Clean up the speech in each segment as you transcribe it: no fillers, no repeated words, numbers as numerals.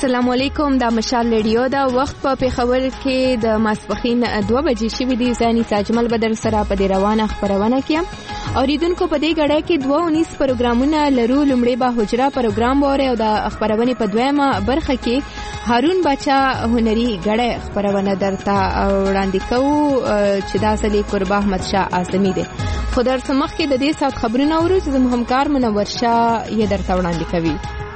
السلام علیکم. دا مشال ریډیو دا وخت په پیښور کې د ماسپخین 2 بجې شوې دي. زاني تاجمل بدر سره په دې روانه خبرونه کې اوریدونکو په دې غړې کې 219 پروګرامونه لرو. لومړی به حجره پروګرام وره او د خبرونه په دویمه برخه کې هارون بچا هنري غړې خبرونه درته وړاندې کوو چې دا اصلي قربا احمد شاه اعظمي دي. خو در سمخ کې د دې سات خبرونه اورو چې زموږ همکار منور شاه یې درته وړاندې کوي.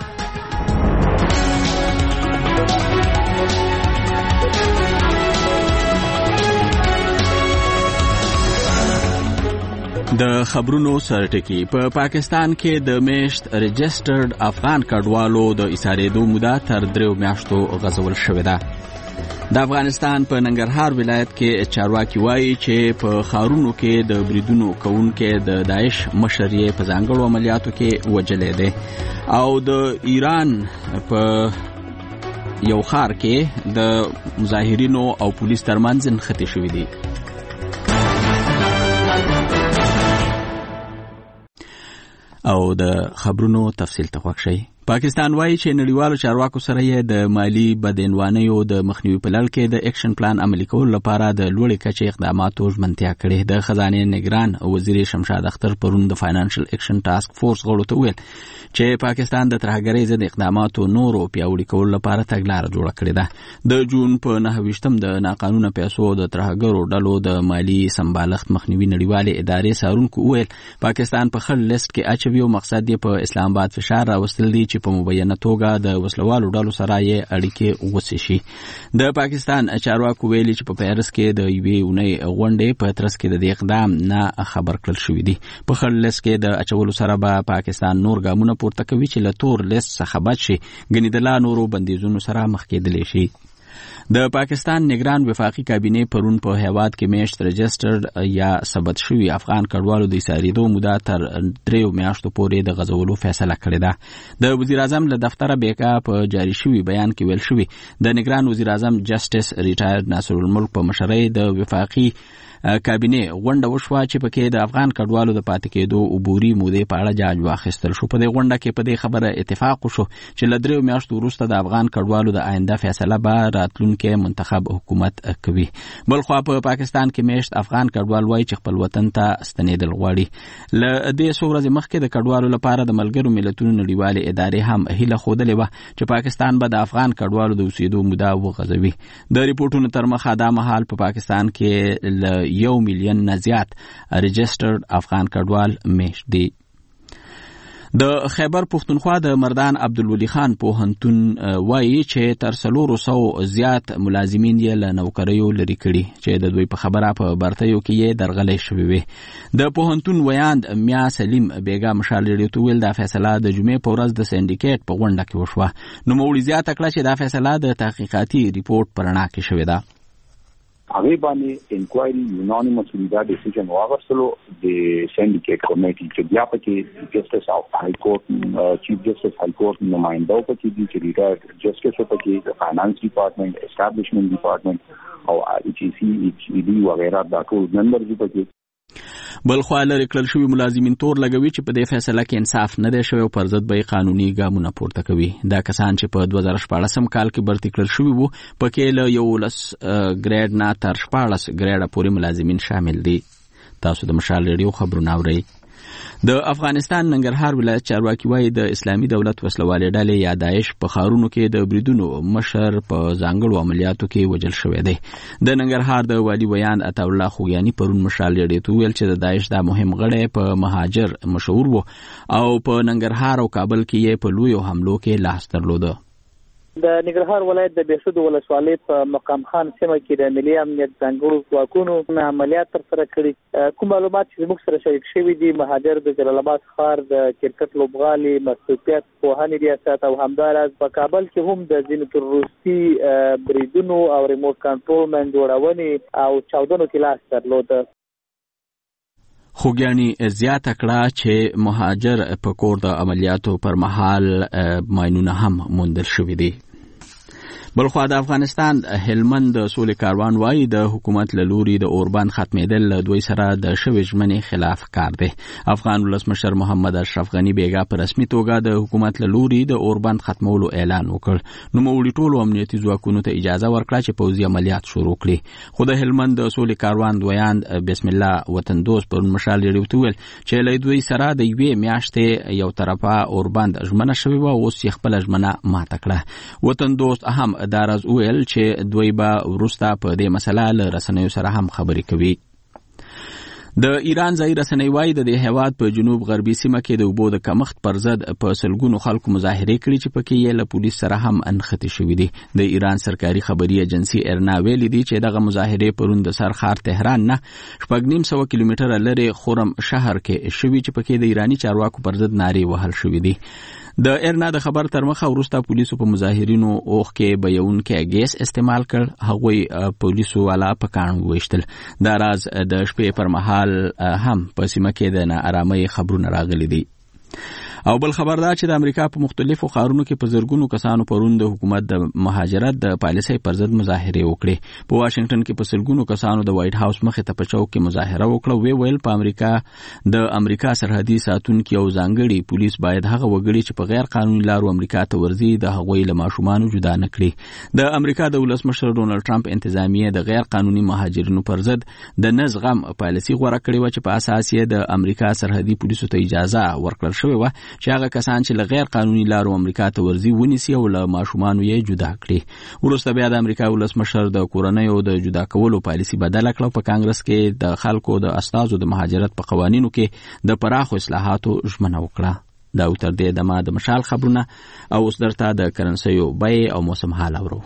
د خبرونو سرټکی په پاکستان کې د میشت رجسټرډ افغان کډوالو د ایسارېدو موده تر 3 میاشتو غځول شوې ده. د افغانستان په ننګرهار ولایت کې چارواکي وایي چې په خارونو کې د بریدونو کوونکو د داعش مشر یې په ځانګړو عملیاتو کې وجلې ده او د ایران په یو خار کې د مظاهرینو او پولیس ترمنځ نښتې شوې دي. او د خبرونو تفصیل ته خوښ شي. پاکستان وایي چې نړیوالو چارواکو سره یې د مالی بدعنوانیو د مخنیوي په لړ کې د اکشن پلان عملي کولو لپاره د لوړې کچې اقداماتو ژمنتیا کړې. د خزانه نگران وزیر شمشاد اختر پرون د فاینانشل اکشن ټاسک فورس غړو ته ویل چې پاکستان د ترهګرۍ ضد اقداماتو نورو پیاوړي کولو لپاره تګلاره جوړه کړې ده. د جون په 9 د ناقانونه پیسو د ترهګرو ډلو د مالی سمبالښت مخنیوي نړیوالې ادارې سارونکو ویل پاکستان په خل لیست کې اچوي او مقصد یې په اسلام آباد فشار راوستل دي چې په مبینه توګه د وسلوالو ډلو سره یې اړیکې وڅې شي. د پاکستان چارواکو ویلي چې په پیرس کې د یوې اونۍ غونډې په ترڅ کې د اقدام نه خبر کړل شوی دي. په خل لیست کې د اچولو سره به پاکستان نور ګامونه پورته کوي چې له تور لیست څخه بچ شي ګنې د لا نورو بندیزونو سره مخ کېدلی شي. د پاکستان نگران وفاقي کابینې پرون په هیواد کې میشت رجسټرډ یا ثبت شوي افغان کډوالو د ایسارېدو موده تر 3 میاشتو پورې د غځولو فیصله کړې ده. د وزیر اعظم له دفتره بیکا په جاری شوي بیان کې ویل شوي د نگران وزیر اعظم جسټس ریټایر ناصر الملک په مشرۍ د وفاقي کابینې غونډه وشوه چې پکې د افغان کډوالو د پاتې کېدو عبوري مودې په اړه جاج واخیستل شو. په دې غونډه کې په دې خبره اتفاق وشو چې له 3 میاشتو وروسته د افغان کډوالو د آینده فیصله به راتلونکي منتخب حکومت کوي. بلخوا په پاکستان کې میشت افغان کډوال وایي چې خپل وطن ته ستنېدل غواړي. له دې څو ورځې مخکې د کډوالو لپاره د ملګرو ملتونو نړیوالې ادارې هم هیله ښودلې وه چې پاکستان به د افغان کډوالو د اوسېدو موده وغځوي. د ریپورټونو تر مخه دا مهال په پاکستان کې له 1 میلیون نه زیات رجسټرډ افغان کډوال میشت دي. د خیبر پښتونخوا د مردان عبدالولي خان پوهنتون وایي چې تر 400 زیات ملازمین یې له نوکریو لرې کړي چې د دوی په خبره په برتیو کې یې درغلۍ شوې وې. د پوهنتون ویاند میا سلیم بیګا مشال ریډیو ته ویل دا فیصله د جمعې په ورځ د سندیکیټ په غونډه کې وشوه. نوموړي زیاته کړه چې دا فیصله د تحقیقاتي ریپورټ په رڼا کې شوې ده. هغه باندې انکوایری یونانیمسلی دا ډیسیژن واغستلو د سندیکیټ کمیټي چې بیا پکې جسټس اف های کورټ چیف جسټس های کورټ نمائنده پکې دي چې ریټایر جسټس پکې د فاینانس ډپارټمنټ اسټابلیشمنت ډپارټمنټ او ایچ سی ایچ ڈی وغیرہ دا ټول ممبرز پکې. بلخوا لرې کړل شوي ملازمین تور لګوي چې په دې فیصله کې انصاف نه دی شوی او پر ضد به یې قانوني ګامونه پورته کوي. دا کسان چې په 2014 کال کې برتي کړل شوي وو پکې له 11 ګریډ نه تر 14 ګریډه پورې ملازمین شامل دي. تاسو د مشال ریډیو خبرونه اورئ. د افغانستان ننګرهار ولایت چارواکي وایي د اسلامي دولت وسلوالې ډلې یا داعش په خارونو کې د بریدونو مشر په ځانګړو عملیاتو کې وجل شوی دی. د ننګرهار د والي ویاند عطا الله خوګیاني پرون مشال ریډیو ته ویل چې د داعش دا مهم غړی په مهاجر مشهور وو او په ننګرهار او کابل کې یې په لویو حملو کې لاس درلوده. د ننګرهار ولایت د بهسود ولسوالۍ په مقام خان سیمه کې د ملي امنیت ځانګړو ځواکونو عملیات ترسره کړي. کوم معلومات چې موږ سره شریک شوي دي مهاجر د جلال آباد ښار د کرکټ لوبغالي مسؤلیت پوهنې ریاست او همداراز په کابل کې هم د ځینو تروریستي بریدونو او ریموټ کنټرول من جوړونې او چاودنو کې لاس درلوده. خوګیاني زیاته کړه چې مهاجر په کور د عملیاتو پر مهال ماینونه هم موندل شوي دي. بلخوا د افغانستان هلمند د سولې کاروان وایي د حکومت له لوري د اوربند ختمېدل له دوی سره د شوې ژمنې خلاف کار دی. افغان ولسمشر محمد اشرف غني بیګا په رسمي توګه د حکومت له لوري د اوربند ختمولو اعلان وکړ. نوموړي ټولو امنیتي ځواکونو ته اجازه ورکړه چې پوځي عملیات شروع کړي. خو د هلمند د سولې کاروان دویان بسم الله وطن دوست پر مشال لري ویل چې له دوی سره د یوې میاشتې یو طرفه اوربند ژمنه شوې و، اوس یې خپل ژمنه ماته کړه. وطن دوست هم دارز ویل چې دوی به وروسته په دې مسله له رسنیو سره هم خبرې کوي. د ایران ځای رسنۍ وایي د دې هیواد په جنوب غربي سیمه کې د اوبو د کمښت پر ضد په سلګونو خلکو مظاهرې کړي چې پکې یې له پولیس سره هم انخته شوي دي. د ایران سرکاري خبري ایجنسي ارنا ویلي دي چې دغه مظاهرې پرون د سرخار تهران نه 900 کیلومتره لري خرم شهر کې شوي چې پکې د ایرانی چارواکو پر ضد نارې وهل شوي دي. د ارنا د خبر تر مخه وروسته پولیسو په مظاهرینو اوخ کې بیونکې ګیس استعمال کړ. هغوی پولیسو والا په کان وشتل. دا راز د شپې پر مهال هم په سیمه کې د ناارامۍ خبرونه راغلي دي. او بل خبر دا چې د امریکا په مختلفو ښارونو کې په زرګونو کسانو پرون د حکومت د مهاجرت د پالیسۍ پر ضد مظاهرې وکړې. په واشنگټن کې په سلګونو کسانو د وایټ هاوس مخې ته په چوک کې مظاهره وکړه. ویل په امریکا سرحدي ساتونکي او ځانګړي پولیس باید هغه وګړي چې په غیر قانوني لارو امریکا ته ورځي د هغوی له ماشومانو جدا نه کړي. د امریکا د ولسمشر ډونالد ټرمپ انتظامیه د غیر قانوني مهاجرینو پر ضد د نه زغم پالیسي غوره کړې و چې په اساس یې د امریکا سرحدي پولیسو ته اجازه ورکړل شوې و چې هغه کسان چې له غیر قانوني لارو امریکا ته ورځي ونیسي او له ماشومانو یې جدا کړي. وروسته بیا د امریکا ولسمشر د کورنیو د جدا کولو پالیسي بدله کړه. په کانګرس کې د خلکو د استازو د مهاجرت په قوانینو کې د پراخو اصلاحاتو ژمنه وکړه. دا تر دې دمه د مشال خبرونه او اوس درته د کرنسیو بیې او موسم حال اورو.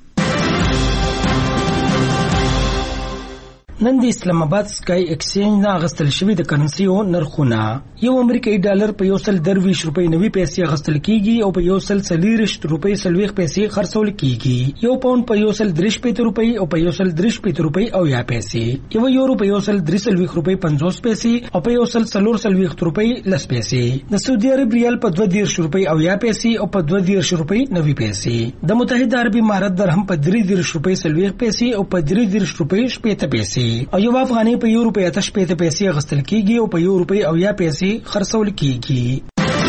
نن د اسلام آباد سکای ایکسچینج نه غستل شوی د کرنسیو نرخونه. یو امریکایي ډالر په 123 روپۍ 90 پیسې غستل کیږي او په 140 روپۍ 40 پیسې خرڅول کیږي. یو پاوند په 130 روپۍ او په 130 روپۍ او یا پیسې. یو یورو په 130 روپۍ 50 پیسې او په 140 روپۍ 10 پیسې. د سعودي عرب ریال په 2.10 روپۍ او یا پیسې او په 2.10 روپۍ 90 پیسې. د متحده عربي امارات درهم په 3.10 روپۍ 40 پیسې او په 3.10 روپۍ 70 پیسې. او یو افغاني په یو روپۍ 85 پیسې غستل کیږي او په یو روپۍ او یا پیسې خرڅول کیږي.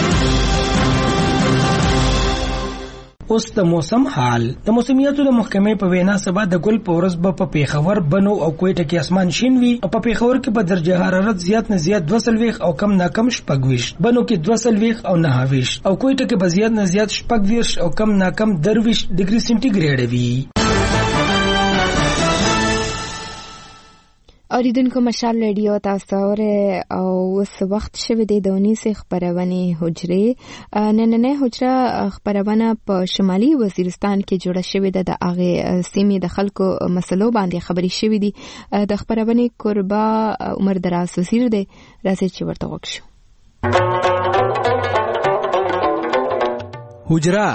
اوس د موسم حال. د موسمیاتو د محکمې په وینا سبا د ګل په ورځ به په پیښور، بنو او کوټه کې اسمان شین وي او په پیښور کې په درجه حرارت زیات نه زیات 22 او کم نه کم 26، بنو کې 22 او 29 او کوټه کې به زیات نه زیات 26 او کم نه کم 23 ډیګري سنټیګریډ وي. اوریدونکو مشال ریډیو تاسو اوره او اوس وخت شوه د 19 خبرونه حجره نننه حجره خبرونه په شمالي وزیرستان کې جوړه شوې ده. د هغه سیمې د خلکو مسلو باندې خبري شوې دي. د خبرونه قربا عمر دراز وزیر دی، راځي چې ورته وکړو. حجره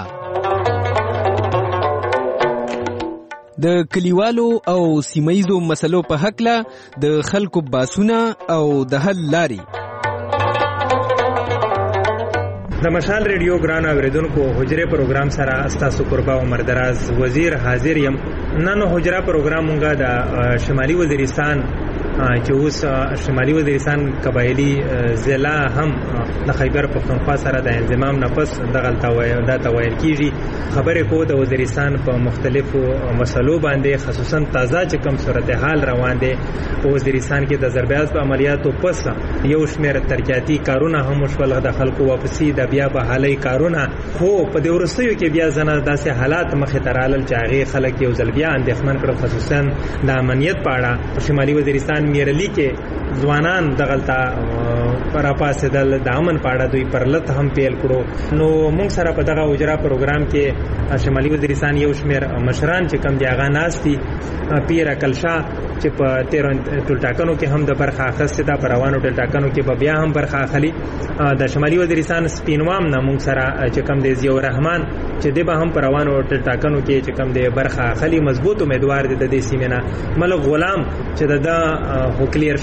د کلیوالو او سیمایزو مسلو په حق له د خلکو باسونه او د حل لاري. د مشال ریډیو ګران اوریدونکو حجره پروګرام سره استاسو قربا عمر دراز وزیر حاضر یم. نن حجره پروګرام مونږه د شمالي وزیرستان چې اوس شمالي وزیرستان قبایلی ضلع هم د خیبر پختونخوا سره د انضمام نفس دغه توایل کیږي. خبرې کو د وزیرستان په مختلفو مسلو باندې خصوصا تازه چې کوم صورتحال روان دي په وزیرستان کې د ضربیات په عملیاتو پس یو شمېر ترقیاتي کارونه هم وشول د خلکو واپسی د بیا په حالي کارونه. خو په دې وروستیو کې بیا ځنه داسې حالات مخې ته رالل چې هغې خلک یو ځل بیا اندېښمن کړل، خصوصا د امنیت په اړه. په شمالي وزیرستان میرلی کې ځوانان دغلته راپاسېدل، د امن په اړه دوی پرلط هم پیل کړو. نو موږ سره په دغه اجرا پروګرام کې شمالي وزیرستان یو شمېر مشران چې کم دي هغه ناست دي. پیر اکلشاه چې په 13 ټولټاکنو کې هم د برخه اخیستې ده، په روانو ټولټاکنو کې به بیا هم برخه اخلي. د شمالي وزیرستان سپینوام نه موږ سره چې کم دی ضیاء الرحمن چې دی به هم په روانو ټولټاکنو کې چې کم دی برخه اخلي، مضبوط امیدوار دی د دې سیمې نه. ملک غلام چې د کلیر شوی هم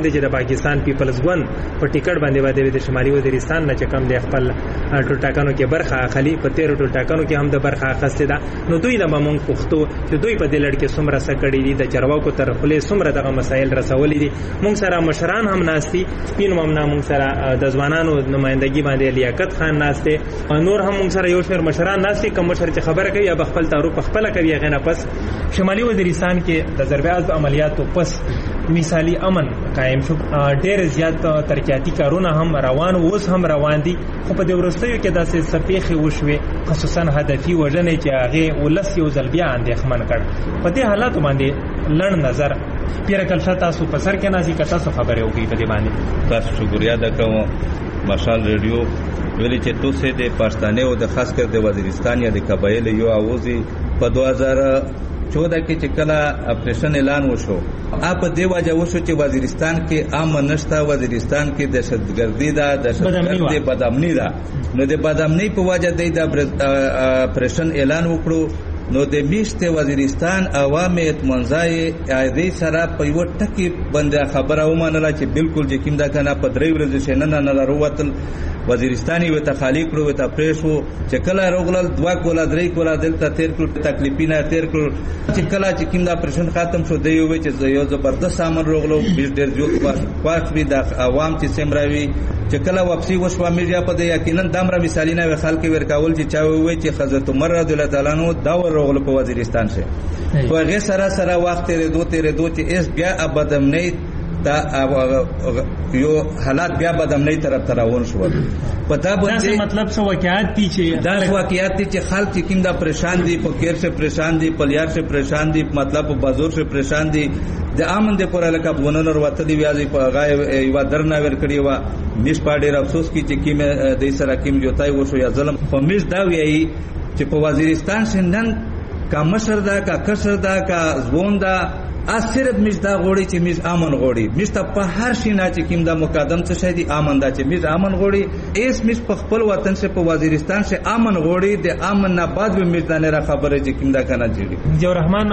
دی چې د پاکستان پیپلز ګوند په ټیکټ باندې د شمالي وزیرستان نه چې کم دی خپل ټول ټاکنو کې برخه اخلي، په 13 ټول ټاکنو کې هم د برخه اخیستې ده. نو دوی د مونږ پښتو چې دوی په دې لړ کې څومره څه کړي دي، د چارواکو تر خولې څومره دغه مسایل رسولي دي. مونږ سره مشران هم ناستي، سپین ممنا مونږ سره د ځوانانو نمائندګي باندې لیاقت خان ناسته، نور هم مونږ سره یو شمېر مشران ناستي. کوم مشر چې خبره کوي یا خپل تعارف خپل کوي هغه نه پس شمالي وزیرستان کې د ضرب عضب عملیاتو پس مثالی امن قائم شو، ډېر زیات ترقیاتي کارونه هم روان اوس هم روان دي، خو په دې وروستیو کې داسې سپېښې وشوې خصوصا هدفي وژنې چې هغې ولس یو ځل بیا اندېښمن کړ. په دې حالاتو باندې لنډ نظر پیرکلشه تاسو په سر کې نازي که تاسو خبرې وکړئ په دې باندې. تاسو شکریہ ادا کوم مشال ریډیو ویلي چې توسه د پښتانه او د خاص کر د وزیرستان یا د قبایل یو اوازي په 2014 کې چې کله اپریشن اعلان وشو په دې وجه وشو چې وزیرستان کې امن نشته، وزیرستان کې دهشتګردي ده، دهشتګردي بدامني ده. نو د بدامني په وجه د اپریشن اعلان وکړو. نو د میشته وزیرستان عوام اطمینان دې سره په یو ټکی باندې خبره ومنله چې بالکل چې کیم دا کنه په 3 ورځې شنه نه راووتل وزیرستاني وته خالی کړو وته پریشو چې کله روغلل 2 کولا 3 کولا دلته تیر کړو تکلیفینه تیر کړو چې کله چې کیم دا پریشن ختم شو دی وی چې یو زبردست سامان روغلو ډیر جوړ پاس وی د عوام چې سمراوي چې کله واپسی وشو میډیا په دې یقینا دمره مثالینه و خلک ورکول چې چا وی چې حضرت عمر رضی الله تعالی عنہ دا روغلو په وزیرستان شه په هغه سره وخت تیرې دوه چې اس بیا ابدم نه دا یو حالات بیا بدامنۍ طرف روان شو. پتا باندې مطلب څه واقعیت دي چې دا واقعیت دي چې خلک چې کیند پریشان دي، فقیر سے پریشان دي، پلیار سے پریشان دي، مطلب بازور سے پریشان دي. د امن د پوره لکه ونن ورته دی ویازي په غای یو درنه ور کړی و مش پاډیر افسوس کی چې کیم د سره کیم جوتای وشو یا ظلم په مش دا وی چې په وزیرستان شندن کا مشر دا کا کسر دا کا زبون دا صرف مش دا غوړي چې مش امن غوړي مش ته په هر شي نه چې کیم دا مقدم څه شي دي امن دا چې مش امن غوړي ایس مش په خپل وطن سے په وزیرستان سے امن غوړي د امن نه بعد به مش دا نه خبره چې کیم دا کنه جوړي. جو رحمان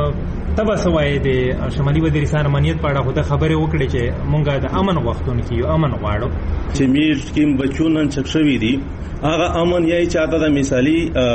تبا سوای د شمالي وزیرستان امنیت په اړه خو خبره وکړي چې مونږه د امن وختونو کې یو امن غواړو چې میر کیم بچونن چکشوي دي هغه امن یې چاته د مثالی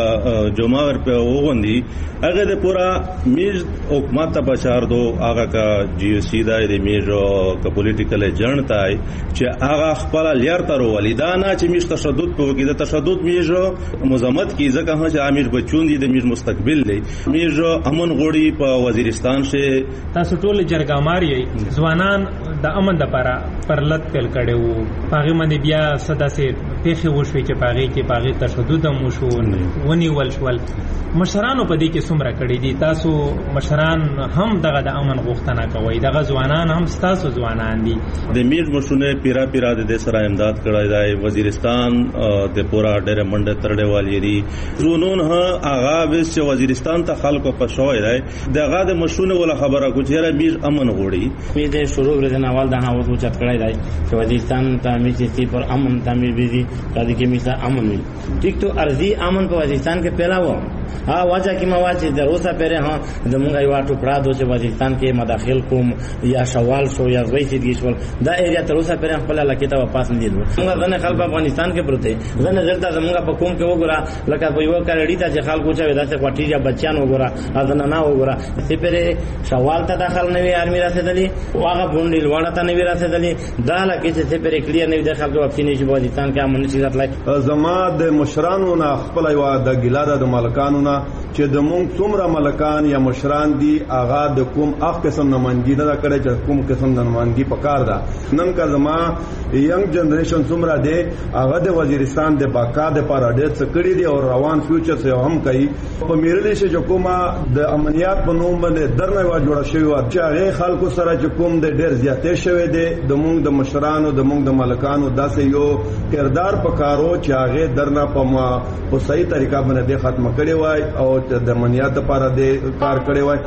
جمعور په وغوندي هغه د پورا میر حکومت ته بچار دو هغه کا جی او سی دا د میر کا پولیټیکل ایجنټ تای چې هغه خپل لیر تر ولیدانه چې میر تشدد په وګړي د تشدد میر مزمت کی ځکه چې امیر بچون دي د میر مستقبل دی میر امن غوړي په وزیرستان شه تاسو ټول جرګامار یې ځوانان د امن لپاره پرلط کل کړو هغه باندې بیا صدا سي پیخي وشوي چې پاغي کې پاغي تشدد هم وشو ونی ولشول مشرانو په دې کې څومره کړی دي تاسو مشران هم دغه د امن غوښتنه کوي دغه ځوانان هم تاسو ځوانان دي د میر مشونه پیرا د سره امداد کړای دی وزیرستان د پورا ډېر منډه ترډه والی دي زونون ها اغا وس وزیرستان ته خلکو په شوې دی دغه د مشونه ولا خبره کو چې میر امن غوړي مې د شروع ورته نوال د هاوت وچت کړای دی چې وزیرستان ته مې چې پر امن تعمیر بيزي د دې کې مثال امن وي ټیک تو ارضی امن په وزیرستان کې پہلا و ها واجه کې مواجه د روسا پره ها د مونږ یو ټوکړه د وزیرستان کې مداخل کوم یا شوال شو یا زویسید گیشول دا ایریا تر اوسه پره خپل لکه ته واپس نه دیدو موږ غنه خلک افغانستان کې پروته غنه زړه د موږ په کوم کې وګړه لکه په یو کړي ته چې خلکو چې داسې کوټی یا بچیان وګړه اذن نه وګړه چې پره شوال ته داخل نه وی ارمی راسدلی واغه بونډي لوړه ته نه وی راسدلی دا لکه چې پره کلیر نه د خلکو واپس نه شي وزیرستان کې امن شي راتلای زما د مشرانو نه خپل یو د ګلاده د ملکانو نه چې د مونږ څومره ملکان یا مشران دي هغه د کوم اخ قسم نمائندګي نه کړي چې کوم قسم نمائندګي پکار ده نن کا زما ینګ جنریشن څومره دی هغه د وزیرستان د باقا د پاره ډېر څه کړي دي او روان فیوچر سه هم کوي په میرلې شي چې کومه د امنیت په نوم باندې درنه وا جوړه شوی و چې هغه خلکو سره چې کوم د ډېر زیاتې شوی دی د مونږ د مشرانو د مونږ د ملکانو داسې یو کردار پکارو چې هغه درنه په صحیح طریقه باندې ختم کړي وای او د امنیت لپاره د کار کړي وای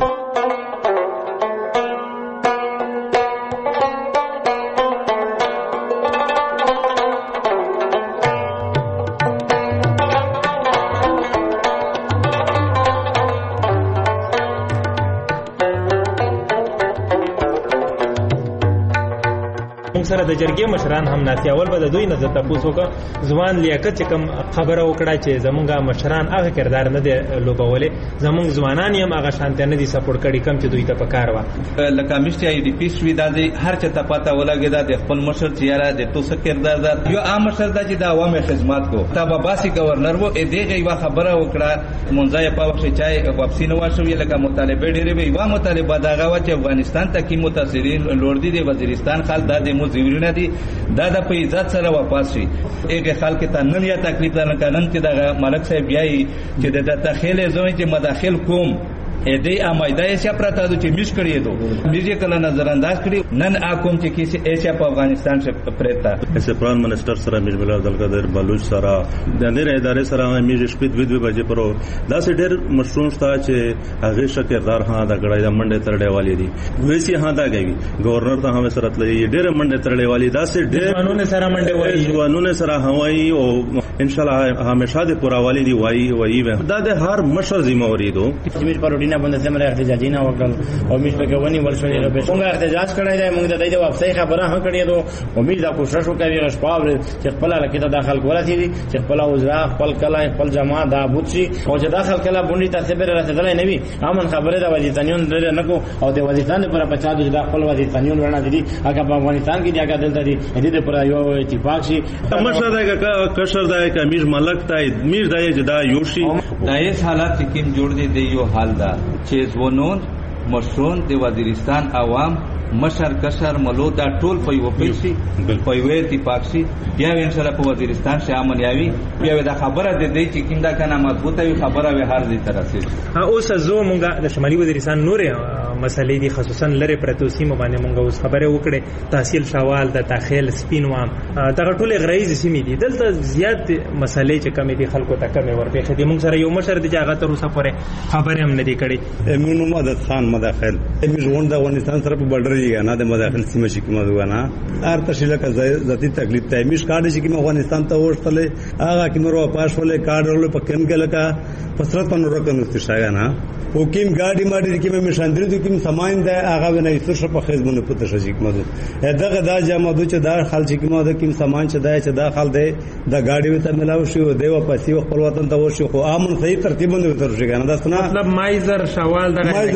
موږ سره د جرګې مشران هم ناستي. اول به د دوی نه زه تپوس وکړم ځوان لیاقت چې کوم خبره وکړه چې زمونږ مشران هغه کردار نه دی لوبولې، زمونږ ځوانان یې هم هغه شانته نه دي سپورټ کړي کم چې دوی ته پکار وه. لکه مشتي ای ډي پی شوي دا دی هر چا ته پته ولګېده د خپل مشر چې یاره د تو څه کردار ده. یو عام مشر دا چې د عوامو خدمات کو تا باسي گورنر وو دغه یو خبره وکړه مونږه په وخت چای واپسی نه واشوي لکه مطالبه ډېرې وي وا مطالبه داغه و چې افغانستان ته کې متاثرین لوړ دي د وزیرستان خلک د مو زیورونه دي دا د په عزت سره واپس شي. هغه خلک ته نن یا تکلیف نه کړن چې د ملک صاحب بیاي چې د تخیل زوی چې مداخل کوم دې امایده یې پرتا د چې میش کړی دو میږي کله نظر انداز کړی نن اقوم چې کیسه ایشیا په افغانستان څخه پرتا ایسه پران منسٹر سره میرمل عبدالقادر بلوچ سره د نړۍ ادارې سره میږي شپږ دوه بجې پرو دا سه ډېر مشروع شته چې هغه شکردار ها د غړای د منډه ترډې والی دي وېسي ها دا کوي گورنر ته هم سره تلې ډېر منډه ترډې والی دا سه ډېر قانون سره منډه والی قانون سره هوایي او ان شاء الله همیشه د پورا والی دی وایي دا د هر مشر ذمہ وری دو نه باندې سمره احتجاجي نه وکړ او موږ په کوونی ورشلې له څنګه احتجاج کړی دی موږ د دې واپسې خبره هم کړې دو او موږ دا کوشش وکړو غشپاور چې خپل لکه داخل کولای دي چې خپل وزرا خپل کله خپل جماعت دا بوتشي او چې داخل کله بونډي تاسو به رسیدلای نه وي امن خبره د وزیرتانیون لري نه کو او د وزیرتان پر پچا د خپل وزیرتانیون ورنه دي هغه په افغانستان کې دی هغه دلته دي دې پر یو اتفاق شي مشر دا کشر دا کمیر ملک ته میر دا چې دا یوشي دا هیڅ حالات چې کوم جوړ دي د یو حال دا چې ځوانون مشرون د وزیرستان عوام مشر کشر ملو دا ټول په یو پیسي په یو اتفاق شي بیا ان شاء الله په وزیرستان شي امن یاوي بیا دا خبره د دې چې کیندا کنه مضبوطه وي خبره به هر دې ترسي. اوس زه مونږه د شمالي وزیرستان نور مسلې دي خصوصا لری پرتوسیمه باندې مونږه اوس خبره وکړه تحصیل شوال د تاخیل سپینوام دا ټول غریز سیمې دي دلته زیات مسلې چې کمی دي خلکو ته کمی ورپېخې دي. مونږ سره یو مشر دی چې هغه تر اوسه پورې خبره هم نه دی کړې. امینو مدد خان مداخل امیر ژوند د افغانستان سره په بډر نه د مداخل سیمه شي کومه دوانه هر تشیله کا ذاتی تکلیف ته میش کارډ شي کوم افغانستان ته ورتله هغه کیمرو پاس ولې کارډ ورل په کم کې لکه پسرت پنور کنه استشایا نه او کیم ګاډي ماډي کې مې شاندري د کوم سامان ده هغه نه ایستر شپ خزمونه پته شي کومه دغه دا جامه د چې دا خال چې کومه د کوم سامان چې دا خال ده د ګاډي وته ملاو شي او دیو پسې خپل وطن ته ورشي خو امن صحیح ترتیب باندې وتر شي کنه دا مطلب مایزر شوال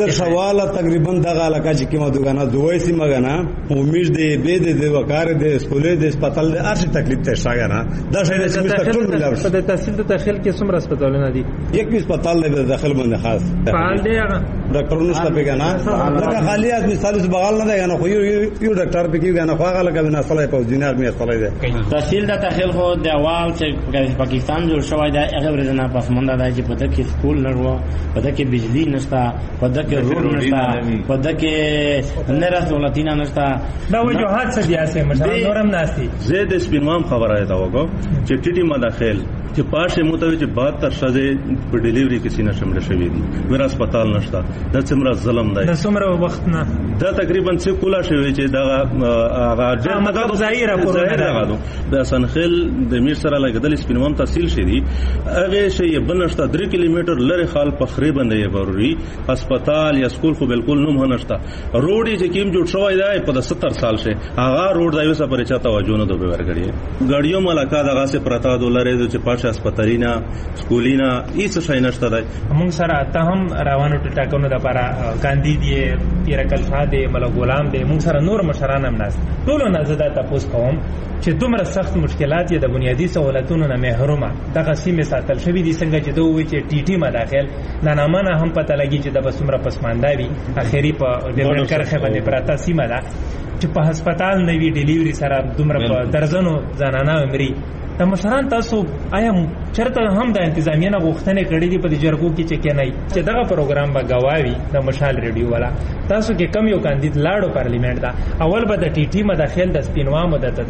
تقریبا دغه علاقه چې کومه دوغانه دوی سي مګنا امید دې به دې وکړ دې سکولې دې هسپتال دې ارشي تکلیف ته شاګرا دا شي چې مستقل ملاو شي په تحصیل ته داخل کې څومره هسپتالونه دي یک هسپتال دې داخل باندې خاص فعال دی هغه ډاکټرونو څخه پیګانا لکه خالی از مثال بغال نه دی نه خو یو ډاکټر پکې نه خو هغه لکه نه اصله په دینار می اصله دی تحصیل د تحصیل خو د اول چې پاکستان جوړ شوی دی هغه ورنه پسمنده دی چې په دغه سکول نه ورو په دغه بجلی نشته په دغه روډ نشته په دغه نه دولتینا نشته دا وجوهات څه دي اسه مشران نورم ناشتي زید سپینوام خبره ده وګو چې ټیټي مداخل چې پاشه متوي چې 72 شذې په ډیلیوري کې سینه شمل شوې دي ور هسپتال نشته د څومره ظلم دی د څومره وخت نه دا تقریبا څه کولا شوی چې دا هغه مطلب ظاهره پروګرام د سنخیل د میر سره لګدل سپینوام تحصیل شې دي هغه شی بنشته 3 کیلومتر لری خال په خری باندې ضروري هسپتال یا سکول خو بالکل نه هنشته روډ چې کیم جوړ شوی دی په 70 سال شه هغه روډ دایو سره پرچا توجه نه دوی ورګړي ګاډیو ملکا دغه سه پرتا دولارې چې پاشه هسپتالینا سکولینا هیڅ شي نشته دی. موږ سره ته هم روانو ټاکنو د لپاره کاندید یې پیرکل شاده مل غلام دی موږ سره نور مشران هم ناس ټول نه زده تاسو کوم چې دومره سخت مشکلات یې د بنیادی سہولتونو نه محرومه دغه سیمه ساتل شوې دي څنګه چې دوی چې ټي ټي مداخل نه نامنه هم پته لګي چې د بسمره پسمانداوي اخیری په ډیولپ کرخه باندې پراته سیمه ده چې په هسپتال نوی ډیلیوري سره دومره په درزنو زنانه عمرې د مشران تاسو آیا چرته هم د انتظامیه نه غوښتنې کړې دي په دې جرګو کې چې کنه چې دغه پروګرام به گواوي د مشال ریډیو والا تاسو کې کم یو کاندید لاړو پارلیمنت دا اول به د ټي ټي مداخل د سپینوامو د تداخل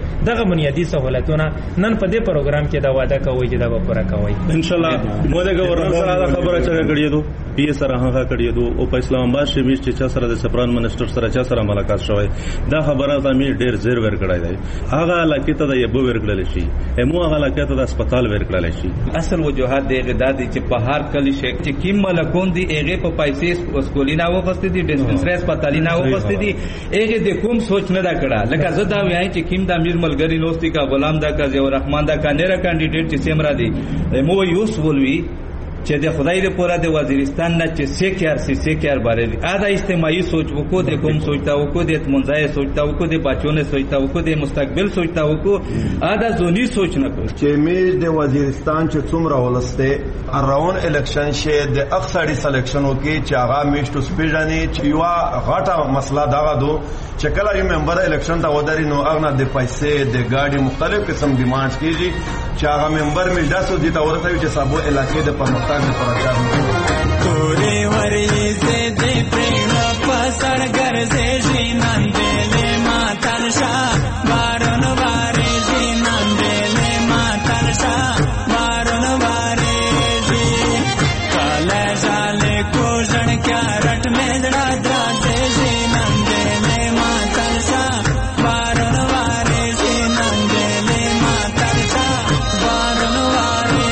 دغه بنیادی سہولتونه نن په دې پروګرام کې دا وعده کوي چې دا به پوره کوي ان شاء الله. مو د گورنر سره خبره چا کړی دو پی سره هغه کړی دو او په اسلام آباد شمیش چې چا سره د سفران منسٹر سره چا سره ملاقات شوی دا خبره د امیر ډیر زیر ور کړای دی. هغه علاقې ته د یبو ور کړل شي همو هغه علاقې ته د هسپتال ور کړل شي. اصل وجوهات دی غدادي چې په هر کلی شیک چې کیم ملکون دی هغه په پیسې وسکولینا وغوستي دي ډیسپنسری هسپتالینا وغوستي دي هغه د کوم سوچ نه دا کړه. لکه زه دا وایي چې کیم د امیر ملګری لوستي کا غلام دا کا ضیاء الرحمن دا کا نره کاندیډیټ چې سیمرا دی مو یوس ولوي چې د خدای د پورا د وزیرستان نه چې سیکیار باره دي ادا اجتماعي سوچ وکړو د کوم سوچتا وکړو د اتمنځای سوچتا وکړو د بچونه سوچتا وکړو د مستقبل سوچتا وکړو ادا زونی سوچ نه کړو چې میز د وزیرستان چې څومره ولسته اراون الیکشن شه د اکثری سلیکشن وکي چې هغه میشتو سپیژنې چې یو غټه مسله دا دو چې کله یو ممبر الیکشن ته ودرې نو هغه د پیسې د ګاډي مختلف قسم ډیمانډز کیږي چې هغه ممبر مجلس دي ته ورته چې سبو علاقې د پرمختګ لپاره تورې ورېځې دې پرېږده په سړګر زېږي نندېلې ماتل شه بارون وارېږي نندېلې ماتل شه بارون وارېږي کله ژالې کوژن کیا رټ مې زړه درازېږي نندېلې ماتل شه بارون وارېږي نندېلې ماتل شه بارون وارېږي.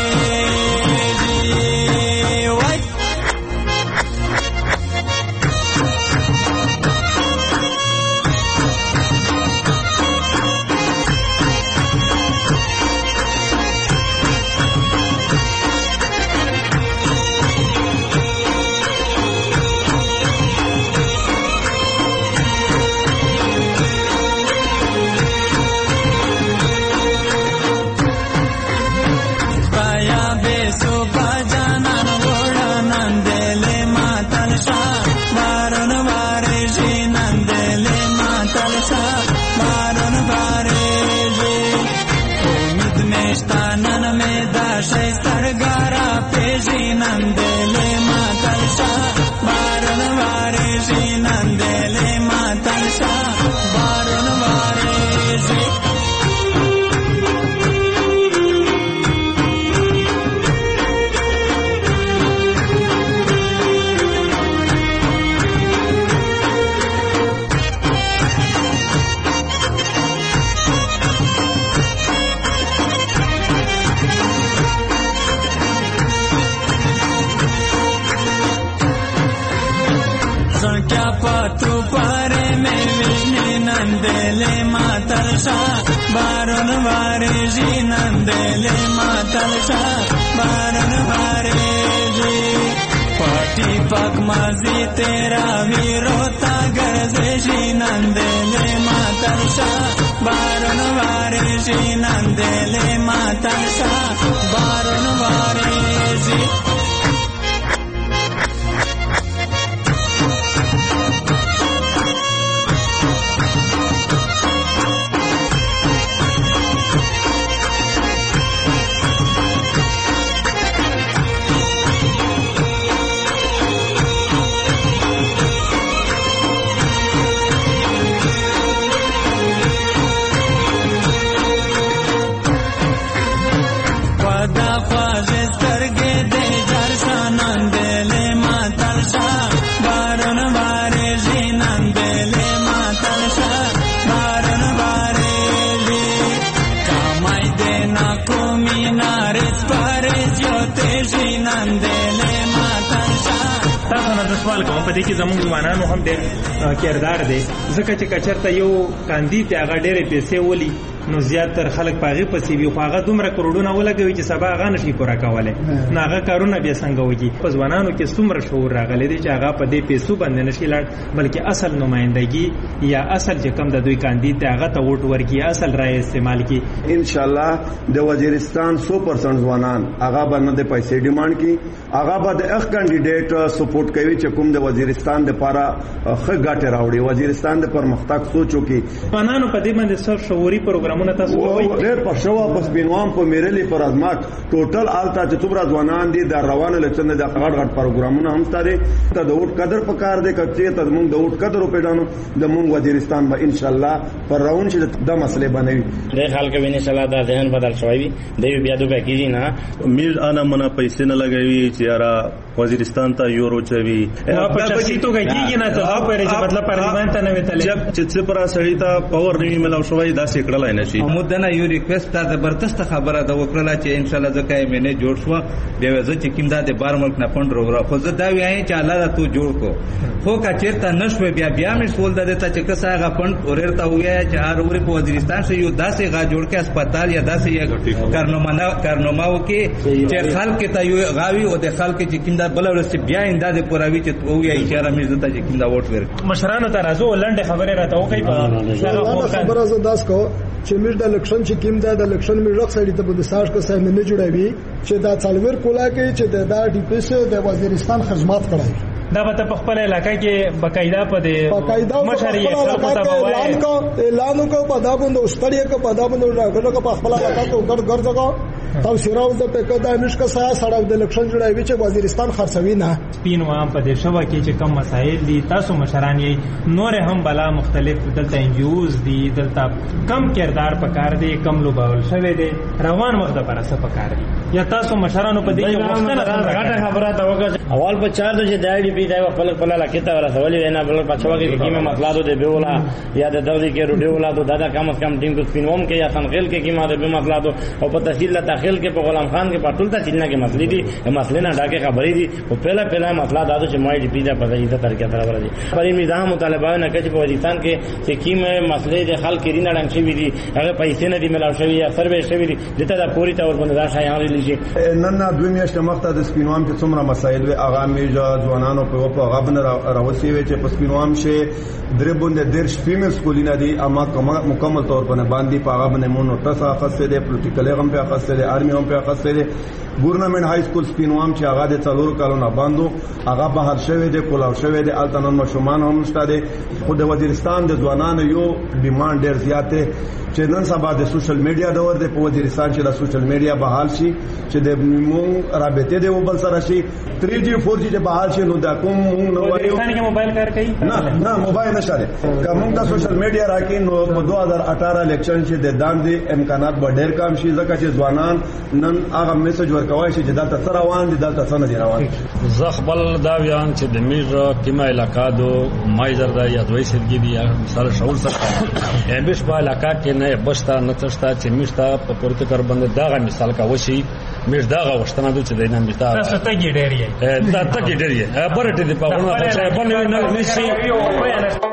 पाक माजी तेरा वीरोता गरजेशी नंदेले मातरसा बारण वारेशी नंदेले मातरसा बारण वारेशी سوال کوم په دې کې زموږ ځوانانو هم ډېر کردار دی ځکه چې کچرته یو کاندید هغه ډېرې پیسې ولي نو زیاتره خلک پاغي پسې وي خو هغه دومره کروڑونه ولګوي چې سبا هغه نشي پوره کولای نو هغه کارونه بیا څنګه وږي په ځوانانو کې څومره شعور راغلی دی چې هغه په دې پیسو باندې نشي لاړ بلکې اصل نمائندګي یا اصل چې کوم د دوی کاندید دی هغه ته ووټ ورکړي اصل رائے استعمال کړي ان شاء الله د وزیرستان 100% ځوانان هغه باندې پیسې ډیماند کړي هغه به د اخ کاندیډیټ سپورټ کوي چې کوم د وزیرستان د لپاره ښه ګټه راوړي وزیرستان د پرمختګ سوچو کې پنانو په دې باندې سر شعوري پروګرام پروګرامونه تاسو وایي ډېر په شوا په سپینوام په میرلی پر ازمات ټوټل آلتا چې څومره ځوانان دي د روانه لچن د غړ پروګرامونه هم ستاره ته د وټ قدر په کار دي کچې ته موږ د وټ قدر په ډانو د موږ وزیرستان به ان شاء الله پر راون چې د مسلې بنوي د خلک ویني ان شاء الله د ذهن بدل شوی دی بیا دوه کیږي نه میر انا منا پیسې نه لګوي چې یارا وزیرستان ته یورو چوي په شخصي توګه کیږي نه ته په رې مطلب پارلیمان ته نه وتلې چې پر سړی ته پاور نه ملاو شوی دا سیکړلای نه شي مودنه یو ریکوست ته زبردست خبره ده وکړه چې ان شاء الله ځکه یې مینه جوړ شو بیا زه چې کیمدا د بار ملک نه پوند روغرا خو زه دا وایم چې الله ته جوړ کو خو کا چیرته نشوي بیا مې سول ده ته چې کسا هغه پوند اورته ویا چې هر ور په وزیرستان شي یو داسې غا جوړ کې هسپتال یا داسې یو کارنامه وکي چې خلک ته یو غاوي او د خلک چې کیمدا بل ورسته بیا انده پوراوي چې ویا اشاره مې زته چې کیمدا ووټ ورک مشرانو ته راځو لنډه خبره راته وکي په خبره زه داس کو چې موږ د الیکشن چې کیم دا د الیکشن موږ رخصړی ته د ساج کو سم نه جوړوي چې دا څلور کولا کې چې دا ډی پی سي د وزیرستان خدمات کړای دا به په خپل علاقې کې بقاعده په مشري اعلان کو په دا باندې استړی کو په دا باندې راغلو په خپل علاقې ته ګډ ګرځګو تاسو سراو د پکې د مشکا سره سره د الیکشن جوړوي چې وزیرستان خرڅوي نه سپینوام په دې شوه کې چې کم مسایل دي تاسو مشران یې نور هم بلا مختلف دلته انجیوز دي دلته کم کردار پکار دي کم لوبول شوی دي روان وخت پر اسه پکار دي یا تاسو مشرانو په دې کې مختلف خبره تا وکړه اول په چار د چې دایډي پی دا خپل خپل علاقې ته ورسولې نه بل په چوکه کې کیمه مطلب د بیولا یا د دوري کې روډیولا د دادا کم از کم ټیم کو سپینوم کې یا تنقل کې کیمه د مطلب او په تحصیل داخل کې په غلام خان کې پټول ته چینه کې مسلې دي مسلې نه ډاکه خبرې دي او پهلا مسله دا چې مای ډی پی دا په دې طریقې سره ورځي پر نظام مطالبه نه کوي په وزیرستان کې چې کیمه مسلې د خلک کې نه ډنګ شي دي هغه پیسې نه دي ملاو شوی یا سروې شوی دي دته دا پوری تور باندې دا شایان لږه نن دوه میاشتې مخته د سپینوام چې څومره مسایل وي هغه میجا ځوانانو په غبن راوسی وي چې په سپینوام شه درې باندې درش فیمل سکولینه دي اما مکمل طور باندې په هغه باندې مونږ تاسو خاصه دي پولیټیکل هم په خاصه دي آرمي هم په خاصه دي ګورنمنت های سکول سپینوام چې هغه د 4 کالونو باندې هغه بهر شوی دی کولاو شوی دی التنن مشومان هم شته دي خو د وزیرستان د ځوانانو یو ډیماند ډیر زیاته چې نن سبا د سوشل میډیا دور دی په وزیرستان چې د سوشل میډیا بحال شي چې د مونږ رابطه دی وبل سره شي 3G 4G چې بحال شي نو دا کوم نو وایو وزیرستان کې موبایل کار کوي نه موبایل نشته کوم د سوشل میډیا راکې نو په 2018 الیکشن چې د داندې امکانات به ډیر کم شي ځکه چې ځوانان نن هغه میسج ورکوي چې دلته سره روان دي دلته سره دي روان زخبل دا ویان چې د میرا کیما علاقہ دو مایزر دا یا دوی سرګي دي مثال شاول سره همیش په علاقہ کې نه بشتا نتشتا چې میشتا په پورته کار باندې دا مثال کا وشي میش دا غوښتنه د چې دینه میتا تاسو ته کې ډیر یې دا ته کې ډیر یې برټه دی په ونه په ځای باندې نه نشي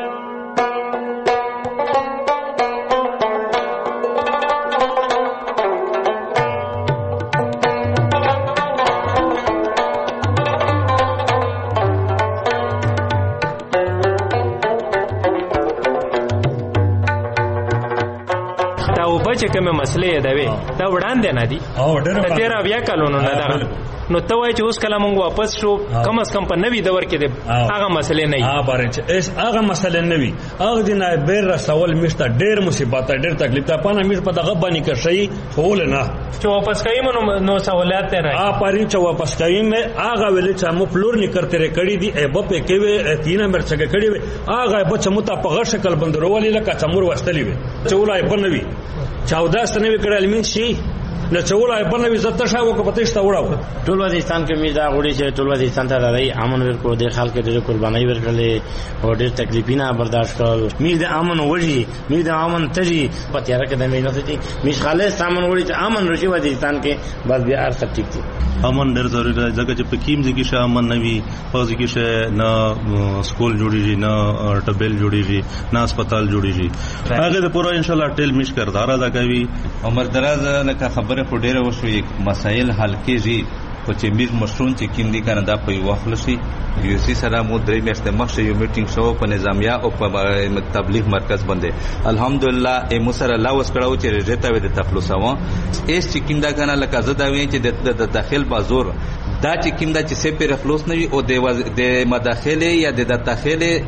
چې کومه مسلې دا وي دا وړاندې نه دي او ډېر تیر بیا کلونو نه دا نو ته وای چې اوس کله مونږ واپس شو کم از کم په نوې دور کې هغه مسلې نه ها بارنچ اس هغه مسلې نه وي هغه د نه بیر رسول مشته ډېر مصیبت ډېر تکلیف ته پانه مش په دغه باندې کړی خول نه چې واپس کایم نو سہولت نه ها پارین چې واپس کایم هغه ویل چې مو فلور نه کرتے کړی دي ای په کې وي تینا مرچګه کړی وي هغه په چمو ته په غیر شکل بندرولې لکه څمور وستلی وي چولای بنوي 14 سنوي کړل مين شي نه چولای بنوي زته شاو کو پته شته وړاو ټول وزیرستان کې میدا غوړي چې ټول وزیرستان ته راځي امن ورکو د خلک ډېر قرباني ورکړلې او ډېر تکلیفونه برداشت کړل میدا امن وږي میدا امن تجي پته راکې د مینه ته میش خالص امن وړي چې امن رشي وزیرستان کې بس بیا هر څه ټیک دي امن ډېر ضروري دی ځکه چې په کیم ځکه چې امن نه وي په ځکه چې نه سکول جوړیږي نه ټبل جوړیږي نه هسپتال جوړیږي هغه د پوره ان شاء الله ټیل مش کردار ادا کوي عمر دراز لکه خبره ډیره وشو یک مسائل حل کېږي خو چې میر مشرون چې کیم دي کنه دا په یو وخت لشي یو سی سره مو درې میاشتې مخکې یو میټینګ شو په نظامیه او په تبلیغ مرکز باندې الحمدلله مو سره لا وس کړو چې رجته و د تخلصو اس چې کیم دا کنه لکه زدا وی چې د داخل بازور دا چې کیم دا چې سپر خلاص نه وي او د مداخله یا د داخله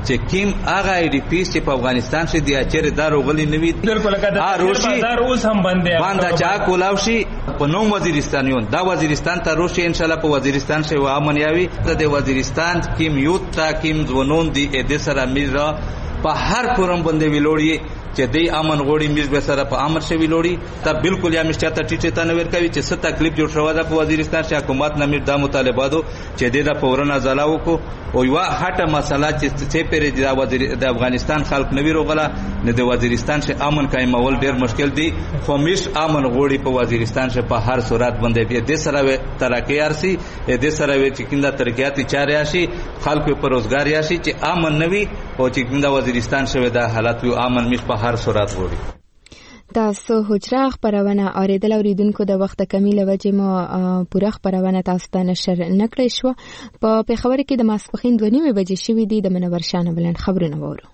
چې کیم هغه ای ډی پیس چې په افغانستان کې دی اچره دار غلي نوي بالکل کدا بازار اوس هم باندې چا کولاوشي په نوم وزیرستانیون دا وزیرستان ته روشي ان شاء الله په وزیرستان شي و امن یاوي د وزیرستان کیم یوت تا کیم ځونون دی د سره میرا په هر فورم باندې ویلوړي چې دی امن غوړي میز به سره په امر شوی لوړي ته بالکل یا مشته ټیټه ته نور کوي چې ست تکلیف جوړ شو د وزیرستان چې حکومت نمیر د مطالباتو چې د فورن ازلا وکړو او یو هټه مسله چې پیری د افغانستان خلک نوی روغله نه د وزیرستان چې امن قائمول ډیر مشکل دی خو میش امن غوړي په وزیرستان چې په هر صورت باندې د سره ترقی ارسي د سره چې کیندا ترقیاتی چارې شي خلکو په روزګار شي چې امن نوي او چې کیندا وزیرستان شوی د حالت یو امن میش په هر صورت وړي. تاسو حجره خبرونه اوریدل اوریدونکو د وخت کمی له وجې مو پوره خبرونه تاسو ته نشر نکړې شو. په پیښور کې د ماسپښین 2:30 بجې شوې دي. د منور شانه بلند خبرونه وورو.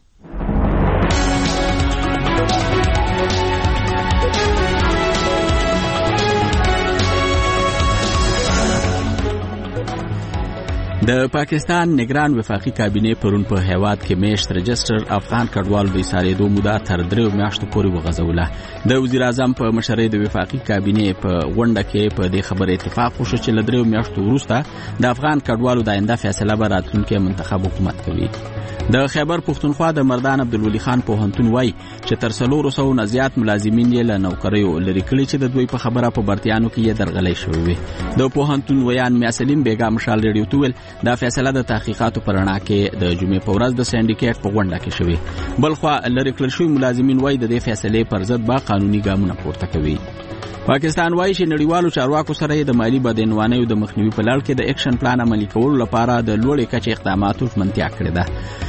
د پاکستان نگران وفاقي کابینه پرون په هیواد کې میشت رجستر افغان کډوالو د ساریدو موده تر 3 میاشتو پورې وغځوله. د وزیر اعظم په مشرۍ د وفاقي کابینه په غونډه کې په دې خبره اتفاق وشو چې له 3 میاشتو وروسته د افغان کډوالو د آینده فیصله به راتلونکي منتخب حکومت کوي. د خیبر پښتونخوا د مردان عبدالولي خان پوهنتون وایي چې تر 400 نه زیات ملازمین یې له نوکریو لري کړي چې د دوی په خبره په برتیانو کې یې درغلۍ شوی وي. د پوهنتون ویان میاسلیم بیګا مشال ریډیو تویل دا فیصله د تحقیقاتو پر رڼا کې د جمعې په ورځ د سندیکیټ په غونډه کې شوې. بلخوا لري کړل شوی ملازمین وایي د دې فیصلې پر ضد با قانوني ګامونه پورته کوي. پاکستان وایي چې نړیوالو چارواکو سره د مالی بدعنوانیو د مخنیوي په لړ کې د اکشن پلان عملي کولو لپاره د لوړې کچې اقداماتو ژمنتیا کړې ده.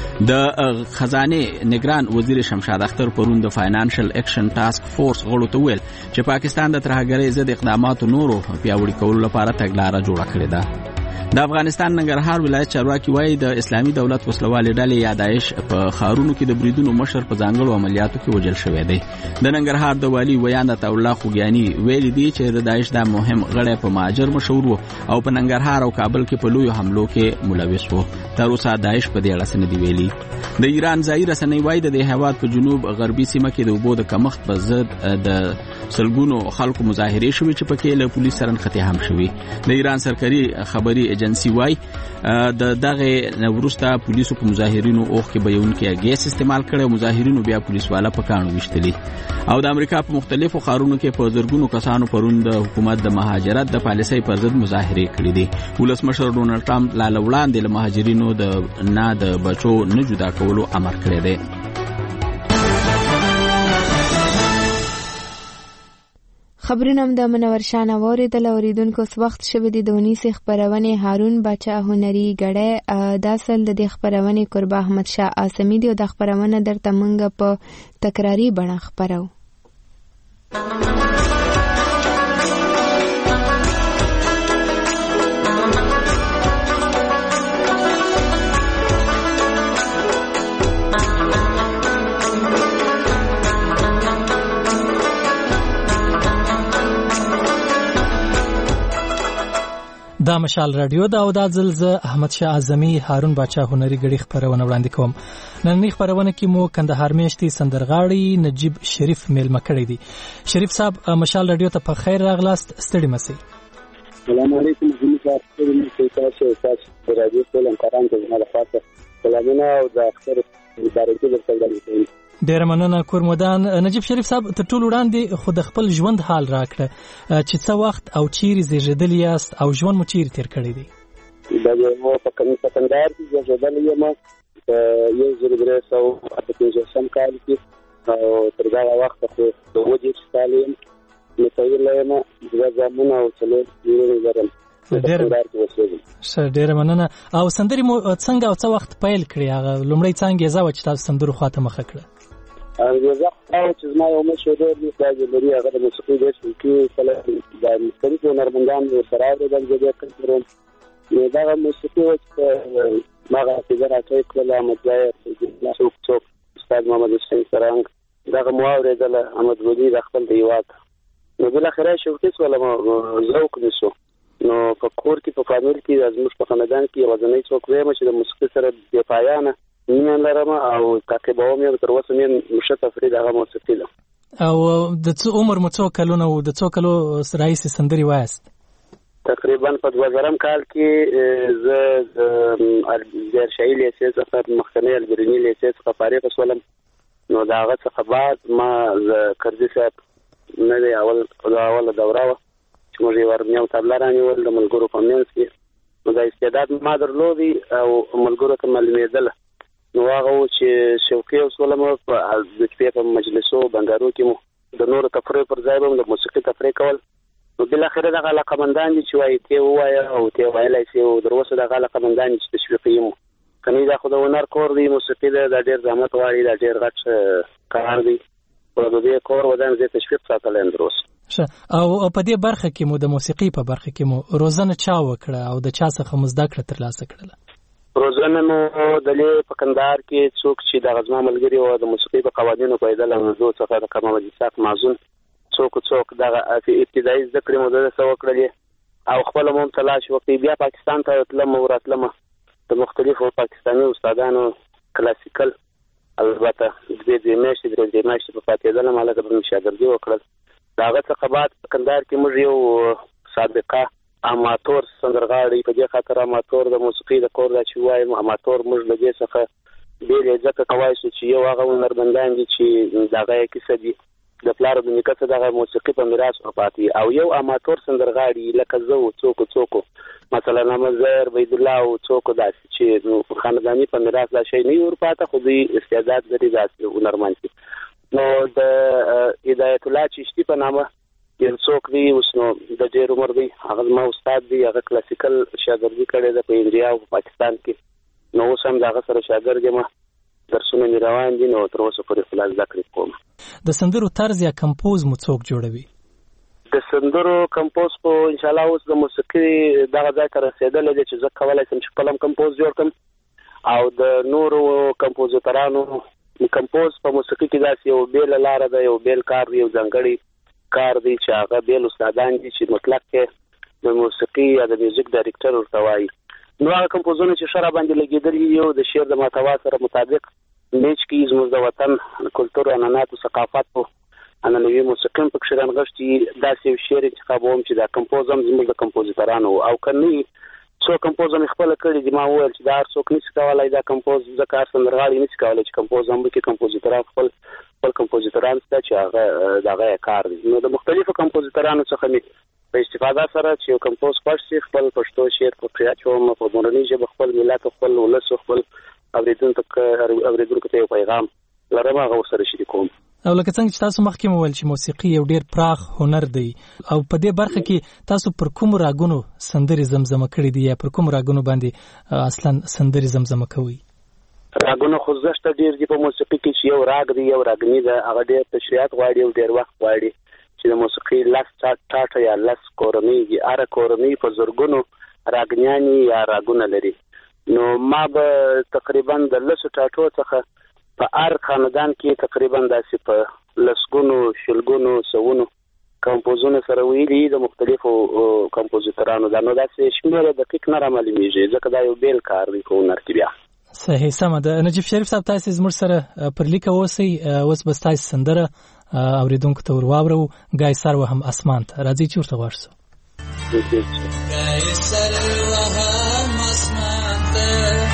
د خزانه نگران وزیر شمشاد اختر پرون د فاینانشل اکشن ټاسک فورس غړو ته ویل چې پاکستان د ترهګرۍ ضد اقداماتو نورو پیاوړي کولو لپاره تګلارې جوړه کړې ده. د افغانستان ننګرهار ولایت چارواکي وایي د اسلامي دولت وسلوالې ډلې یا داعش په خارونو کې د بریدونو مشر په ځانګړو عملیاتو کې وژل شوی دی. د ننګرهار د والي ویان عطا الله خوګیاني ویلي دی چې د داعش د مهم غړی په مهاجر مشهور و او په ننګرهار او کابل کې په لویو حملو کې ملوث و. تر اوسه داعش په دې اړه څه نه دی ویلي. د ایران ځایي رسنۍ وایي د هیواد په جنوب غربي سیمه کې د اوبو د کمښت په ضد د سلګونو خلکو مظاهرې شوې چې پکې له پولیس سره نښتې هم شوې. د ایران سرکاري خبري ایجنسی وایي د دغه وروسته پولیسو په مظاهرینو اوخ کې بیونکي ګیس استعمال کړي. مظاهرینو بیا پولیس والا په کانو وشتلي. او د امریکا په مختلفو ښارونو کې په زرګونو کسانو پرون د حکومت د مهاجرت د پالیسۍ پر ضد مظاهرې کړې دي. ولسمشر ډونالد ټرمپ لا وړاندې له مهاجرینو د بچو نه جدا کولو امر کړی دی. خبرونه د منور شانه اوریدل اوریدونکو وخت شوه د دونیس خبرونه هارون بچا هنري غړې د اصل د خبرونه قربا احمد شاه اسمی دی او د خبرونه درته منګه په تکراری بڼه خبرو. دا مشال رادیو دا او دا زلزه احمد شاه اعظمی هارون بچا هنري غړي خبرونه وړاندې کوم. نن خبرونه کې مو کندهار میشتي سندرغاړي نجیب شریف میلمه کړی دی. شریف صاحب مشال رادیو ته په خیر راغلاست. ستړي مسئ. السلام علیکم تاسو د رادیو ټول همکاران ته زما لپاره سلامونه او د اختر مبارکي درته ډیر مننه کورمدان. نجیب شریف صاحب ته ټول وړاندې خود خپل ژوند حال راکړه چې څه وخت او چیرې زیږیدلی یاست او ژوند مو چیرې تیر کړی دی؟ دا په کندهار کې زیږیدلی یم په 1358 کال کې او تر دا وخته خو د 20 کال یم متویل یم د زمونه او څلور ورونه لرم. ډیر مننه. او سندري مو څنګه او څه وخت پیل کړی؟ هغه لومړی څنګه یې چې تاسو سندرو خواته مخه کړه؟ زه چې زما یو مشهور دی چې لري هغه د موسیقي د کې کله د مختلفو هنرمندانو سره د کړم. نو دا موسیقي چې ماغه فکر راکړی کله احمد ځای څوک استاد محمد حسین سرنګ دا مو اوریدل احمد ولي د خپل دیوات. نو بل اخره شوکیس ولا ذوق نشو. نو په کور کې په فامیل کې زموږ په خاندان کې وزنۍ څوک ویم چې د موسیقي سره د پایانه مینه لرم او تعقیبوم یې تر اوسه مې مشه تفرید هغه موسیقي ده. او د څو عمر مو څو کلونه او د څو کلو راهیسې سندرې وایاست؟ تقریبا په 2000 کال کې زه د شایي لیسې څخه مخکنی البرني لیسې څخه فارغ شولم. نو دا هغه څخه بعد ما کردي صاحب نه دی اول دوره وه چې موږ یې ورنیو تبله رانیول د ملګرو په منځ کې. نو دا استعداد ما درلودی او ملګرو ته معلومېدله. نو هغه و چې شوقي شولم په د شپې په مجلسو بنګارو کې مو د نورو تفریح پر ځای به د موسیقي تفریح کول. نو بالاخره دغه علاقمندان دي چې وایي ته ووایه او ته ویلی شي او در اوسه دغه علاقمندان دي چې تشویقي مو. که نه دا خو د هنر کور دی، موسیقي ده، دا ډېر زحمت غواړي، دا ډېر غټ کار دی. خو د دې کور ودان زه تشویق ساتلی یم در اوسه. او په دې برخه کې مو د موسیقي په برخه کې مو روزنه چا وکړه او د چا څخه مو زده کړه ترلاسه کړله؟ روزنه مو دلې په کندهار کې څوک چې د زما ملګري وو د موسیقي په قوانینو پوهېدل او دو څخه د کمال اسحاق معزون څوک دغه ابتدایي زده کړې مو دلته وکړلې او خپله مو هم تلاش وکړي. بیا پاکستان ته تلم او راتلم د مختلفو پاکستاني استادانو کلاسیکل البته دوې میاشتې درې میاشتې په پاتېدلم هلته به مې شاګردي وکړل. د هغه څخه بعد په کندهار کې موږ یو سابقه اماتور سندرغاړي په دې خاطر اماتور د موسیقي د کور دا چې وایم اماتور موږ له دې څخه ډېر ځکه کوای شو چې یو هغه هنرمندان دي چې د هغه یې کیسه دي د پلار د نیکه څخه دغه موسیقي په میراث ورپاتې او یو اماتور سندرغاړي لکه زه و څوک مثلا نمزر بیدالله او څوک داسې چې خانداني په میراث دا شی نه وي ورپاته خو دوی استعداد لري داسې هنرمند دي. نو د هدایت الله چشتي په نامه یو څوک دی اوس نو د ډېر عمر دی هغه زما استاد دی هغه کلاسیکل شاګردي کړې ده په انډیا او په پاکستان کې. نو اوس هم د هغه سره شاګرد یم درسونه مې روان دي نو تر اوسه پورې خلاص زده کړې کوم. د سندرو طرز یا کمپوز مو څوک جوړوي؟ د سندرو کمپوز په انشاءالله اوس د موسیقي دغه ځای ته رسېدلی دی چې زه کولی شم چې خپل هم کمپوز جوړ کړم او د نورو کمپوزیترانو کمپوز په موسیقي کې داسې یو بیله لاره ده، یو بیل کار دی، یو ځانګړی کار دی چې هغه بیل استادان دي چې مطلق کې د موسیقي یا د میوزیک ډایرکټر ورته وایي. نو هغه کمپوزونه چې ښه راباندې لګېدلي یو د شعر د محتوا سره مطابق میچ کې زموږ د وطن کلتور عنعناتو ثقافتو عنعنوي موسیقي هم پکښې رانغښتي داسې یو شعر انتخابوم چې دا کمپوز هم زموږ د کمپوزیترانو او که نه څو کمپوز هم خپله کړي دي. ما وویل چې دا هر څوک نشي کولی دا کمپوز ځکه هر سندرغاړي نشي کولی چې کمپوز هم وکړي. کمپوزیتران خپل کمپوزیتران شته چې هغه د هغه یې کار دی. نو د مختلفو کمپوزیترانو څخه مې په استفاده سره چې یو کمپوز خوښ شي خپل پښتو شعر پکې اچوم په مورنۍ ژبه خپل ملت خپل ولس خپل اورېدونکو ته یو پیغام لرم هغه ورسره شریکوم. او لکه څنګه چې تاسو مخکې وویل چې موسیقي یو ډېر پراخ هنر دی او په دې برخه کې تاسو پر کومو راګونو سندرې زمزمه کړي دي یا پر کومو راګونو باندې اصلا سندرې زمزمه کوي؟ راګونه خو زه شته ډېر دي په موسیقي کې چې یو راګ دی یو راګني ده هغه ډېر تشریحات غواړي او ډېر وخت غواړي چې د موسیقي لس ټاټه یا لس کورنۍ دي. هره کورنۍ په زرګونو راګنیانې یا راګونه لري. نو ما به تقریبا د لسو ټاټو څخه په هر خاندان کې تقریبا داسې په لسګونو شلګونو سوونو کمپوزونه سره ویلي د مختلفو کمپوزیترانو دا نو داسې شمېر دقیق نه رامعلومېږي ځکه دا یو بیل کار دی په هنر کې. بیا صحیح سمه ده. نجیب شریف صاحب تاسې زموږ سره پر لیکه اوسئ. اوس به ستاسې سندره اورېدونکو ته ور واورو ګای سر وهم اسمان ته راځئ چې ورته غوږ شو. ګای سر وهم اسمان ته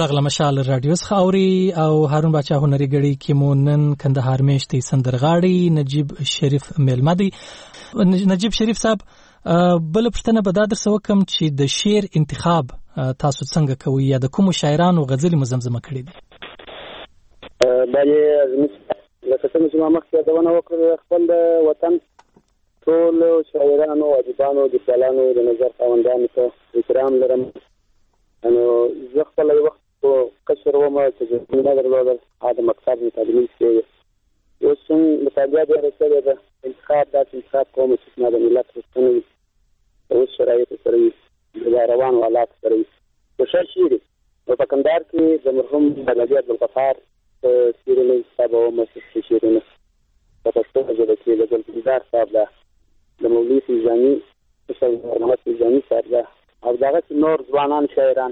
راغله مشال رادیو څخه اوري او هارون باچا هنري غړي کې مو نن کندهار میشتي سندرغاړي نجیب شریف میلمدي. نجیب شریف صاحب بل پښتنه به دا درس وکم چې د شعر انتخاب تاسو څنګه کوي یا د کوم شاعرانو غزل مزمزمه کړی دي؟ باندې لکه څنګه چې ما مخکې دونه وکړ خپل وطن ټول شاعرانو ادیبانو د کلانو د نظر خواندانو ته احترام لرم. نو زه خپل وخت په کشر ومه چې نه درلودل د مکتب تعلیمي کې اوس مطالعه د رسېده د انتخاب داسې انتخاب کوم چې نه د ملت غوښتنه وي اوس شرایط سره وي د روانو حالات سره وي. کوشش شي په کندهار کې د مرحوم بلدي عبدالغفار سیرونه حساب او مسیح شیرونه په پښتو ژبه کې د ګلدار صاحب د مولوي فیضاني مثل محمد فیضاني صاحب او دغه نور ځوانان شاعران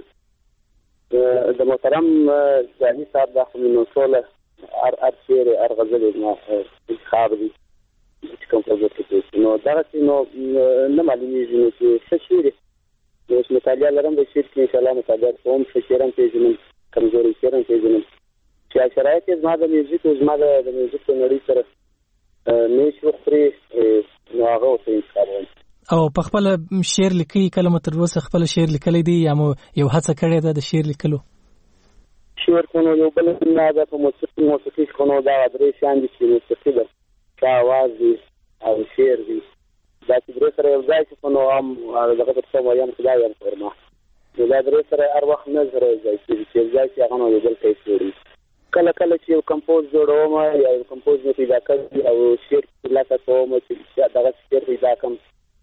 د محترم ځاني صاحب د خپل نوټوله ار شعر ار غزل ما انتخاب دي چې کوم څه کوي نو دغه نو نه معلومیږي نو چې څه شعر دي اوس مطالعه لرم د شعر کې ان شاء الله مطالعه کوم څه شعران پیژنم کمزوري شعران پیژنم چې شرایط زما د میوزیک او زما د میوزیک په نړۍ سره نشو خوري نو هغه څه انتخاب او په خپل شعر لیکي کلمه تر اوسه خپل شعر لیکلی دی یا یو هڅه کړې ده د شعر لیکلو؟ شعر کوو یو بل نه ده په موسیقي کوو دا درې شان دي چې موسیقي ده کا आवाज دي او شعر دي دا چې درې سره یو ځای چې نو هم دغه څه وایم خدای یم فرما دا درې سره هر وخت نه سره ځای چې ځای چې هغه نو بل څه شعر کله کله چې یو کمپوز جوړوم یا یو کمپوز نه پیدا کړی او شعر لاته کوم چې دغه شعر پیدا کوم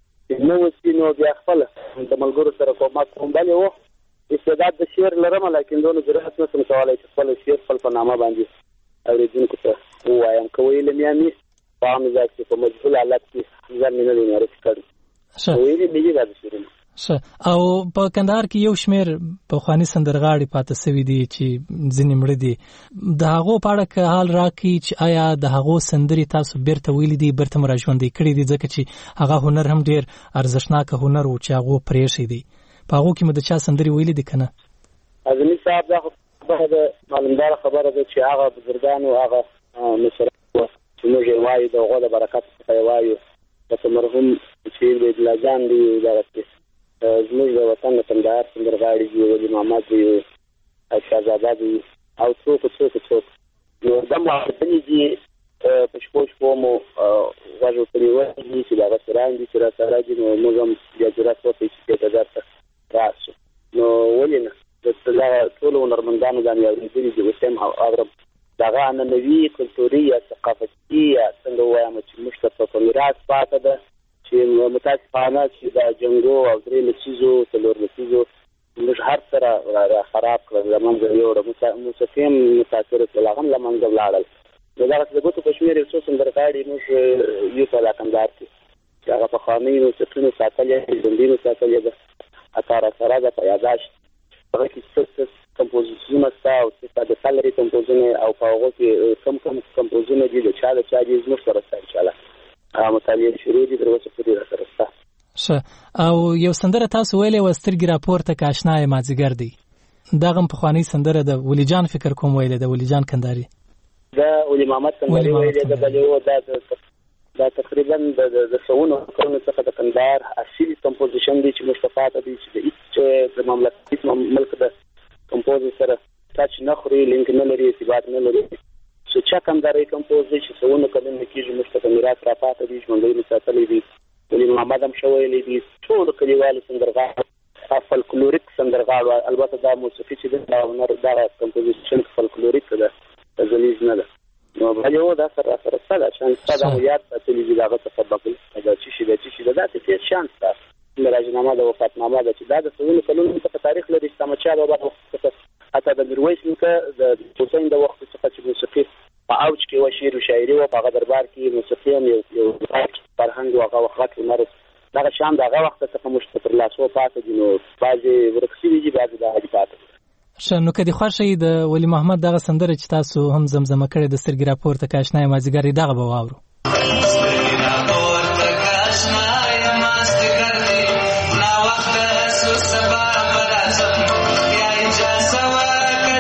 نو وسینو بیا خپل د ملګرو سره کومه کوم بل یو استعداد د شعر لرم لیکن دونه جرأت نه کوم کولای چې خپل شعر خپل په نامه باندې اوریدونکو ته وایم کوي لمیاني فهم ځکه په مجبور حالت کې ځان نه لري راځي ویلي میږي دا شعر او په کندهار کې یو شمیر په خواني سندرغاړي پاتې سوي دي چې ځینې مړه دي د هغو په اړه که حال راکړي چې آیا د هغو سندرې تاسو بیرته ویلي دي بیرته راژوندي کړي دي ځکه چې هغه هنر هم ډیر ارزښتناک هنر و چې هغه پرېښی دی په هغو کې مو د چا سندرې ویلي دي که نه؟ اعظمي صاحب دا خبره ده معلومداره خبره ده چې هغه بزرګانو هغه مشرانو چې موږ یې وایو د هغو د برکت څخه یې وایو لکه مرحوم چې د ګلاجان دي دغه زموږ د وطن د کندهار سندرغاړي دي ولي محمد دي او شهزاده دي او څوک نو دا معلومې دي په شپو مو غږ پرې وایي چې دا سران دي چې را سره دي نو موږ هم بیا جرأت وکړو چې دا درته راشو نو ولې نه د ټولو هنرمندانو باندې اورېدلي دي اوس هم اورم دغه عنعنوي کلتوري یا ثقافتي یا څنګه ووایم چې موږ ته په میراث پاته ده چې متاسفانه چې دا جنګو او درې لسیزو څلور لسیزو موږ هر سره خراب کړل لمنځه یوړه موسیقي هم متاثره کړل هغه هم لمنځه ولاړل نو دغه د ګوتو په شمېر یو څو سندرغاړي موږ یو په کندهار کې چې هغه پخواني موسیقي ساتلې ژوندي ساتلې ده اتاره سره ده په یاداشت هغه کې څه کمپوزیشنونه شته او څه د سالري کمپوزونه او په هغو کې کم کمپوزونه دي د چا دي زموږ سره شته انشاءالله مطالعه شروع دي تر اوسه پورې را سره ښه او یو سندره تاسو ویلې وه سترګې راپورته که اشنا یې مازدیګر دی دغه هم پخوانۍ سندره د ولی جان فکر کوم ویلې د ولی جان کندهاري دا ولی محمد کندهاري ویلې د بلې دا تقریبا د سوونو کلونو څخه د کندهار اصلي کمپوزیشن دی چې مصطفی ته دی چې د مملکت ملک د کمپوزر سره ټاچ نه خوري لینک نه لري ارتباط نه لري چې چا کندهاري کمپوزر چې سوونو کلونو کېږي موږ ته میراث راپاته دي ژوندی مو ساتلی دي ولی محمد هم شویلی دي ټول کلیوالو سندرغاړو فلکلوریک سندرغاړو البته دا موسیقي چې د هنر دا کمپوزیشن فلکلوریک ده غزلیز نه ده نو بلې دا سره سره شان ساده مو یاد ساتلی دي هغه څه سبب دا چې دا څه شان سره راجنامه د وفاتنامه ده چې دا د سوونو کلونو څخه تاریخ لري سمچا بابا حتی د میرویس نیکه د حسین د وخت څخه چې موسیقي په اوج کې و شعر او شاعري و په هغه دربار کې موسیقي هم یو فرهنګ او هغه وخت هنر دغه شان دغه وخت څخه موږ تر لاسو پاتې دي نو بعضې ورک شوي دي بعضې د حاجي پاتې ښه نو که دې خوښ شي د ولی محمد دغه سندره چې تاسو هم زمزمه کړې د سترګې راپورته که اشنا یې مازدیګر دغه به واورو سبا پر اعظم یا اجازه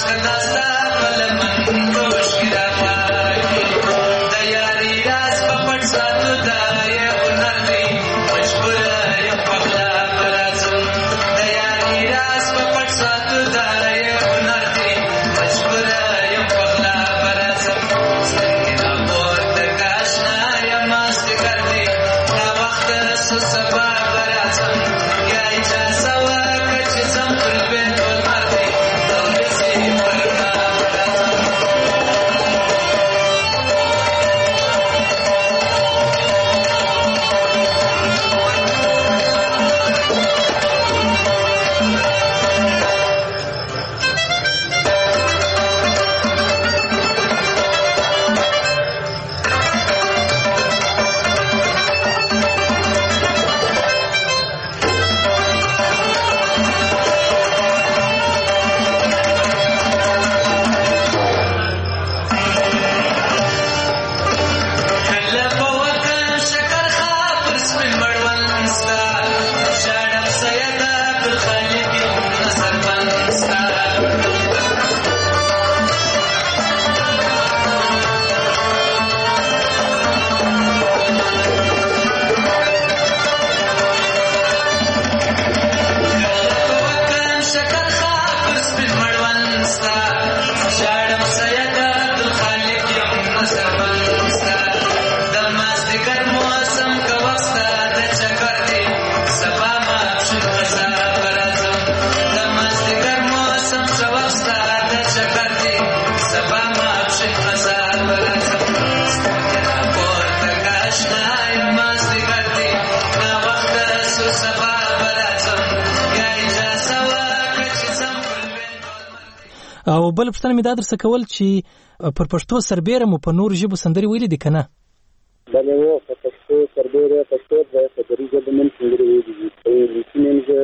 او بل پښتنه مې دا درڅ کول چې پر پښتو سربېره مو په نور ژبو سندري ویلي دي کنه؟ بله و په پښتو سربېره پښتو د خبري ژبه من سندري ویلي دي، انګلیسي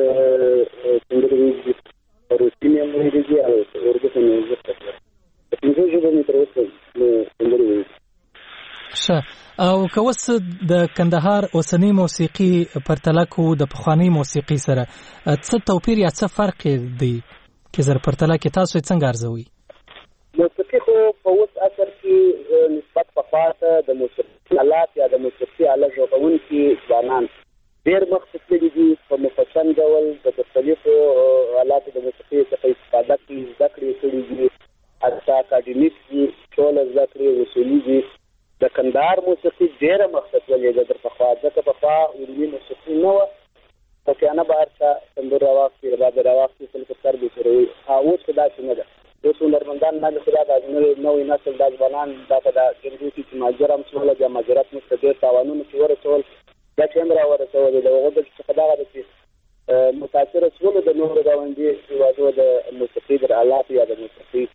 مې سندري ویلي دي، روسي مې ویلي دي او اردو مې ویلي دي. په پنځو ژبو مې تر اوسه سندري ویلي دي. ښه، او که اوس د کندهار اوسنۍ موسیقي پرتله کو د پخوانۍ موسیقي سره څه توپیر یا څه فرق دی که زر پرتله کې تاسو یې څنګه ارزوئ؟ موسیقي خو په اوس عصر کې نسبت پخوا ته د موسیقي آلات یا د موسیقي آله غږونکي ځوانان ډېر مخکې تللي دي. په مفصل ډول د مختلفو آلاتو د موسیقي څخه استفاده کوي، زده کړې کړي دي، حتی اکاډمیک دي، ټوله زده کړې اصولي دي. د کندهار موسیقي ډېره مخکې تللې ده تر پخوا، ځکه پخوا علمي موسیقي نه وه. پښتانه بهر ته سندرې راواخلي، رباب راواخلي، خلکو سر به سره وي. اوس خو داسې نه ده. اوس هنرمندان نه خو دا د نوی نسل دا ځوانان دا په دا جنګو کې چې مهاجر هم شول، یا مهاجرت موږ ته ډېر تاوانونه چې ورسول، دا چې هم راورسولې د هغو څخه دغه ده چې متاثره شولو د نورو ګاونډي هېوادو د موسیقي در آلاتو یا د موسیقي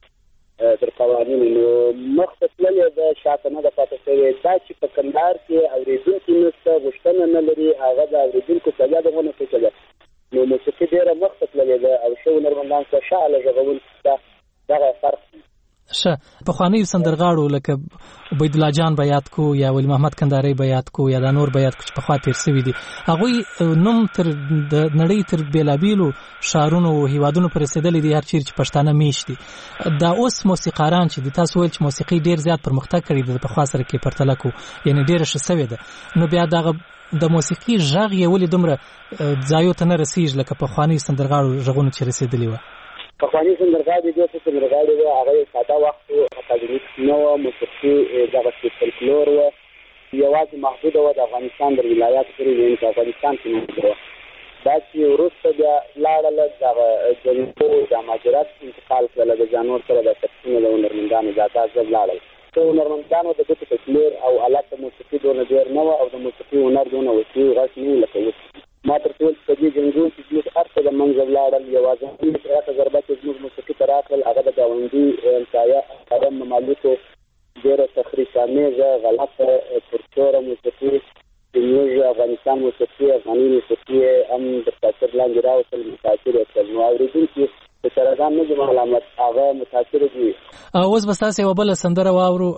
در قوانینو. نو مخته تللې ده، شاته نه ده پاتې شوې. دا چې په کندهار کې اورېدونکي نشته، غوښتنه نه لري، هغه د اورېدونکو سویا دغونه څه ده. نو موسیقي ډېره مخته تللې ده او ښه هنرمندان څه ښه آله غږونکي شته، دغه فرق دی. ښه، پخوانیو سندرغاړو لکه عبیدالله جان به یاد کو یا ولی محمد کندهاري به یاد کو یا دا نور به یاد کو چې پخوا تېر سوي دي، هغوی نوم تر د نړۍ تر بېلابېلو ښارونو او هېوادونو پورې رسېدلی دي، هر چیرې چې پښتانه میشت دي. دا اوس موسیقاران چې دي، تاسو ویل چې موسیقي ډېر زیات پرمختګ کړی دی د پخوا سره کې پرتله کو، یعنې ډېره ښه سوې ده. نو بیا دغه د موسیقي غږ یې ولې دومره ځایو ته نه رسېږي لکه پخوانیو سندرغاړو غږونو چې رسېدلي وه؟ پخواني سندرغاړي دي چې سندرغاړي وو، هغه ساده وخت و، اکاډمیک نه وه، موسیقي دغسې فولکلور وه، یوازې محدوده وه د افغانستان در ولایاتو پورې، یعنې په افغانستان کې محدوده وه. دا چې وروسته بیا لاړله دغه جنګو د مهاجرت انتقال کړله، د جانور سره د تقسیم د هنرمندانو دا ځل لاړل. څو هنرمندانو د ګوتو په شمېر او آلات د موسیقي دونه ډېر نه وه او د موسیقي هنر دونه وسیع غږ نه و لکه اوس. ما تر ټول په دې جنګو کې زموږ هر څه د منځه ولاړل. یوازې پراته ضربه چې زموږ موسیقي ته راغلل، هغه د ګاونډي همسایه عرب ممالکو ډېره تخریصامیزه غلطه پرچوره موسیقي زموږ افغانستان موسیقي، افغاني موسیقي هم د تاثیر لاندې راوستل، متاثر یې کړل. نو اورېدونکي د سرطان نه دي ملامت، هغه متاثر دي. اوس به ستاسې یوه بله سندره واورو.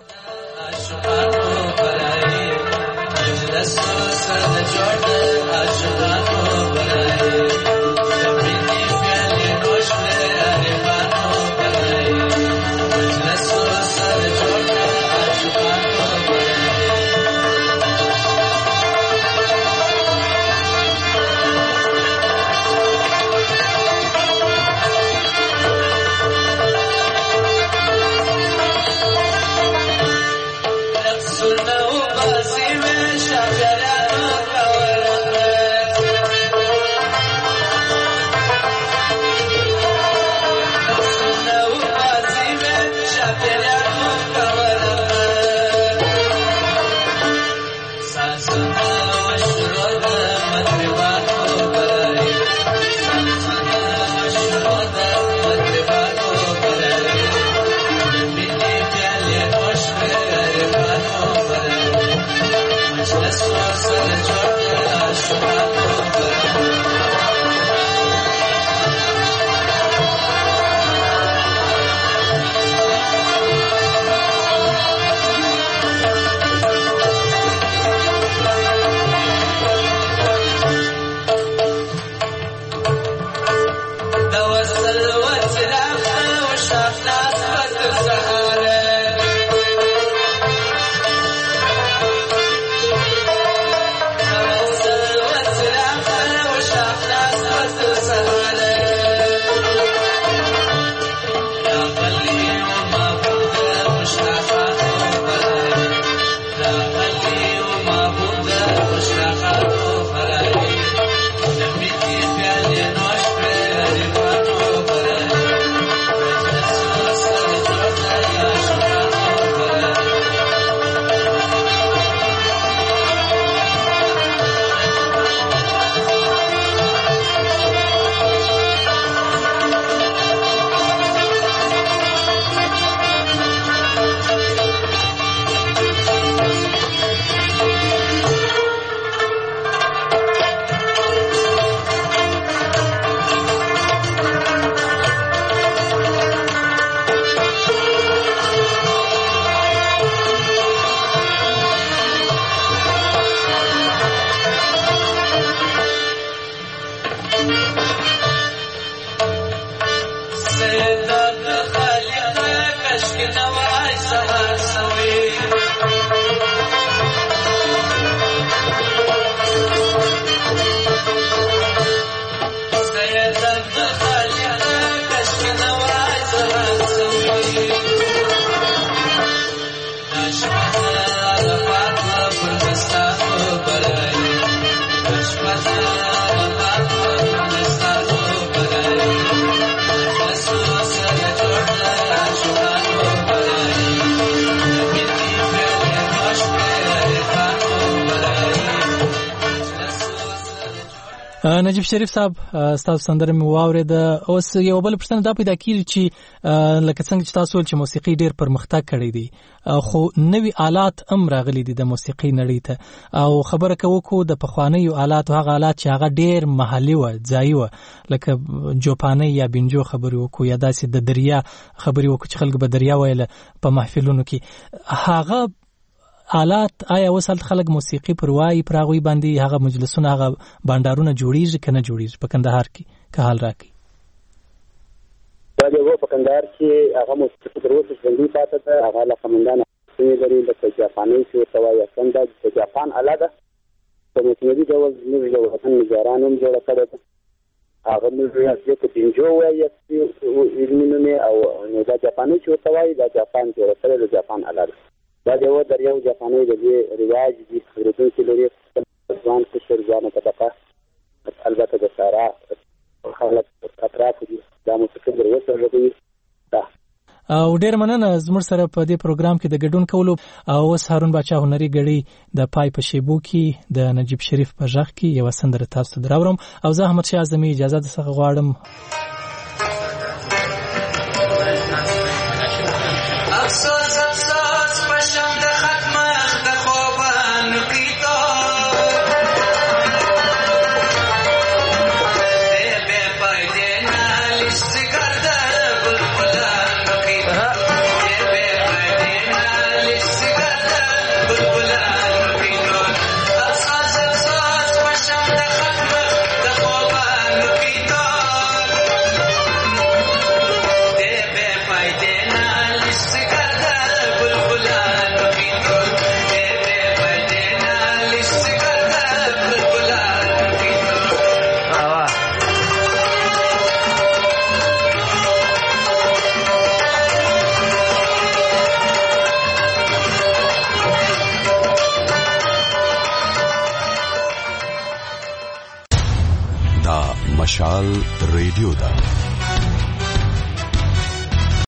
نجیب شریف صاحب تاسو سندره مې واورېده. اوس یو بل پوښتنه دا پیدا کیږي چې لکه څنګه چې تاسو ول چې موسیقي ډېر پرمختګ کړی دی خو نوي آلات هم راغلي دي د موسیقي نړۍ ته او خبره کوو د پخوانیو آلاتو هغه آلات چې هغه ډېر محلي و ځایي و لکه جوپانۍ یا بنجو خبرې وکړو یا داسې د دریا خبرې وکړو چې خلک به دریا ویله په محفلونو کې هغه آلات آیا اوس هلته خلک موسیقي پر وایي پر هغوی باندې هغه مجلسونه هغه بانډارونه جوړیږي که نه جوړیږي په کندهار کې که حال راکړي دا د په کندهار کې هغه موسیقي تر اوسه ژوندۍ پاتې ده هغه له قومندانه لري لکه جاپانۍ چې ورته وایي اصلا دا د جاپان آله ده په مصنوعي ډول زموږ د وطن نظاران هم جوړه کړې ده هغه موږ یې که بنجو وایي علمي نوم یې او دا جاپانۍ چې ورته وایي دا جاپان جوړه کړې د جاپان آله ده دا د یو دریو جاپانۍ د دې رواج دي اورېدونکي لري ځوان کشر ځوانه طبقه البته د سارا خلک اطرافو دي دا موسیقي در اوسه غږوي او ډېر مننه زموږ سره په دې پروګرام کې د ګډون کولو او اوس هارون باچا هنري ګړی د پای په شیبو کې د نجیب شریف په غږ کې یوه سندره تاسو ته دراوړم او زه احمدشاه اعظمي اجازه درڅخه غواړم. مشال ریډیو دا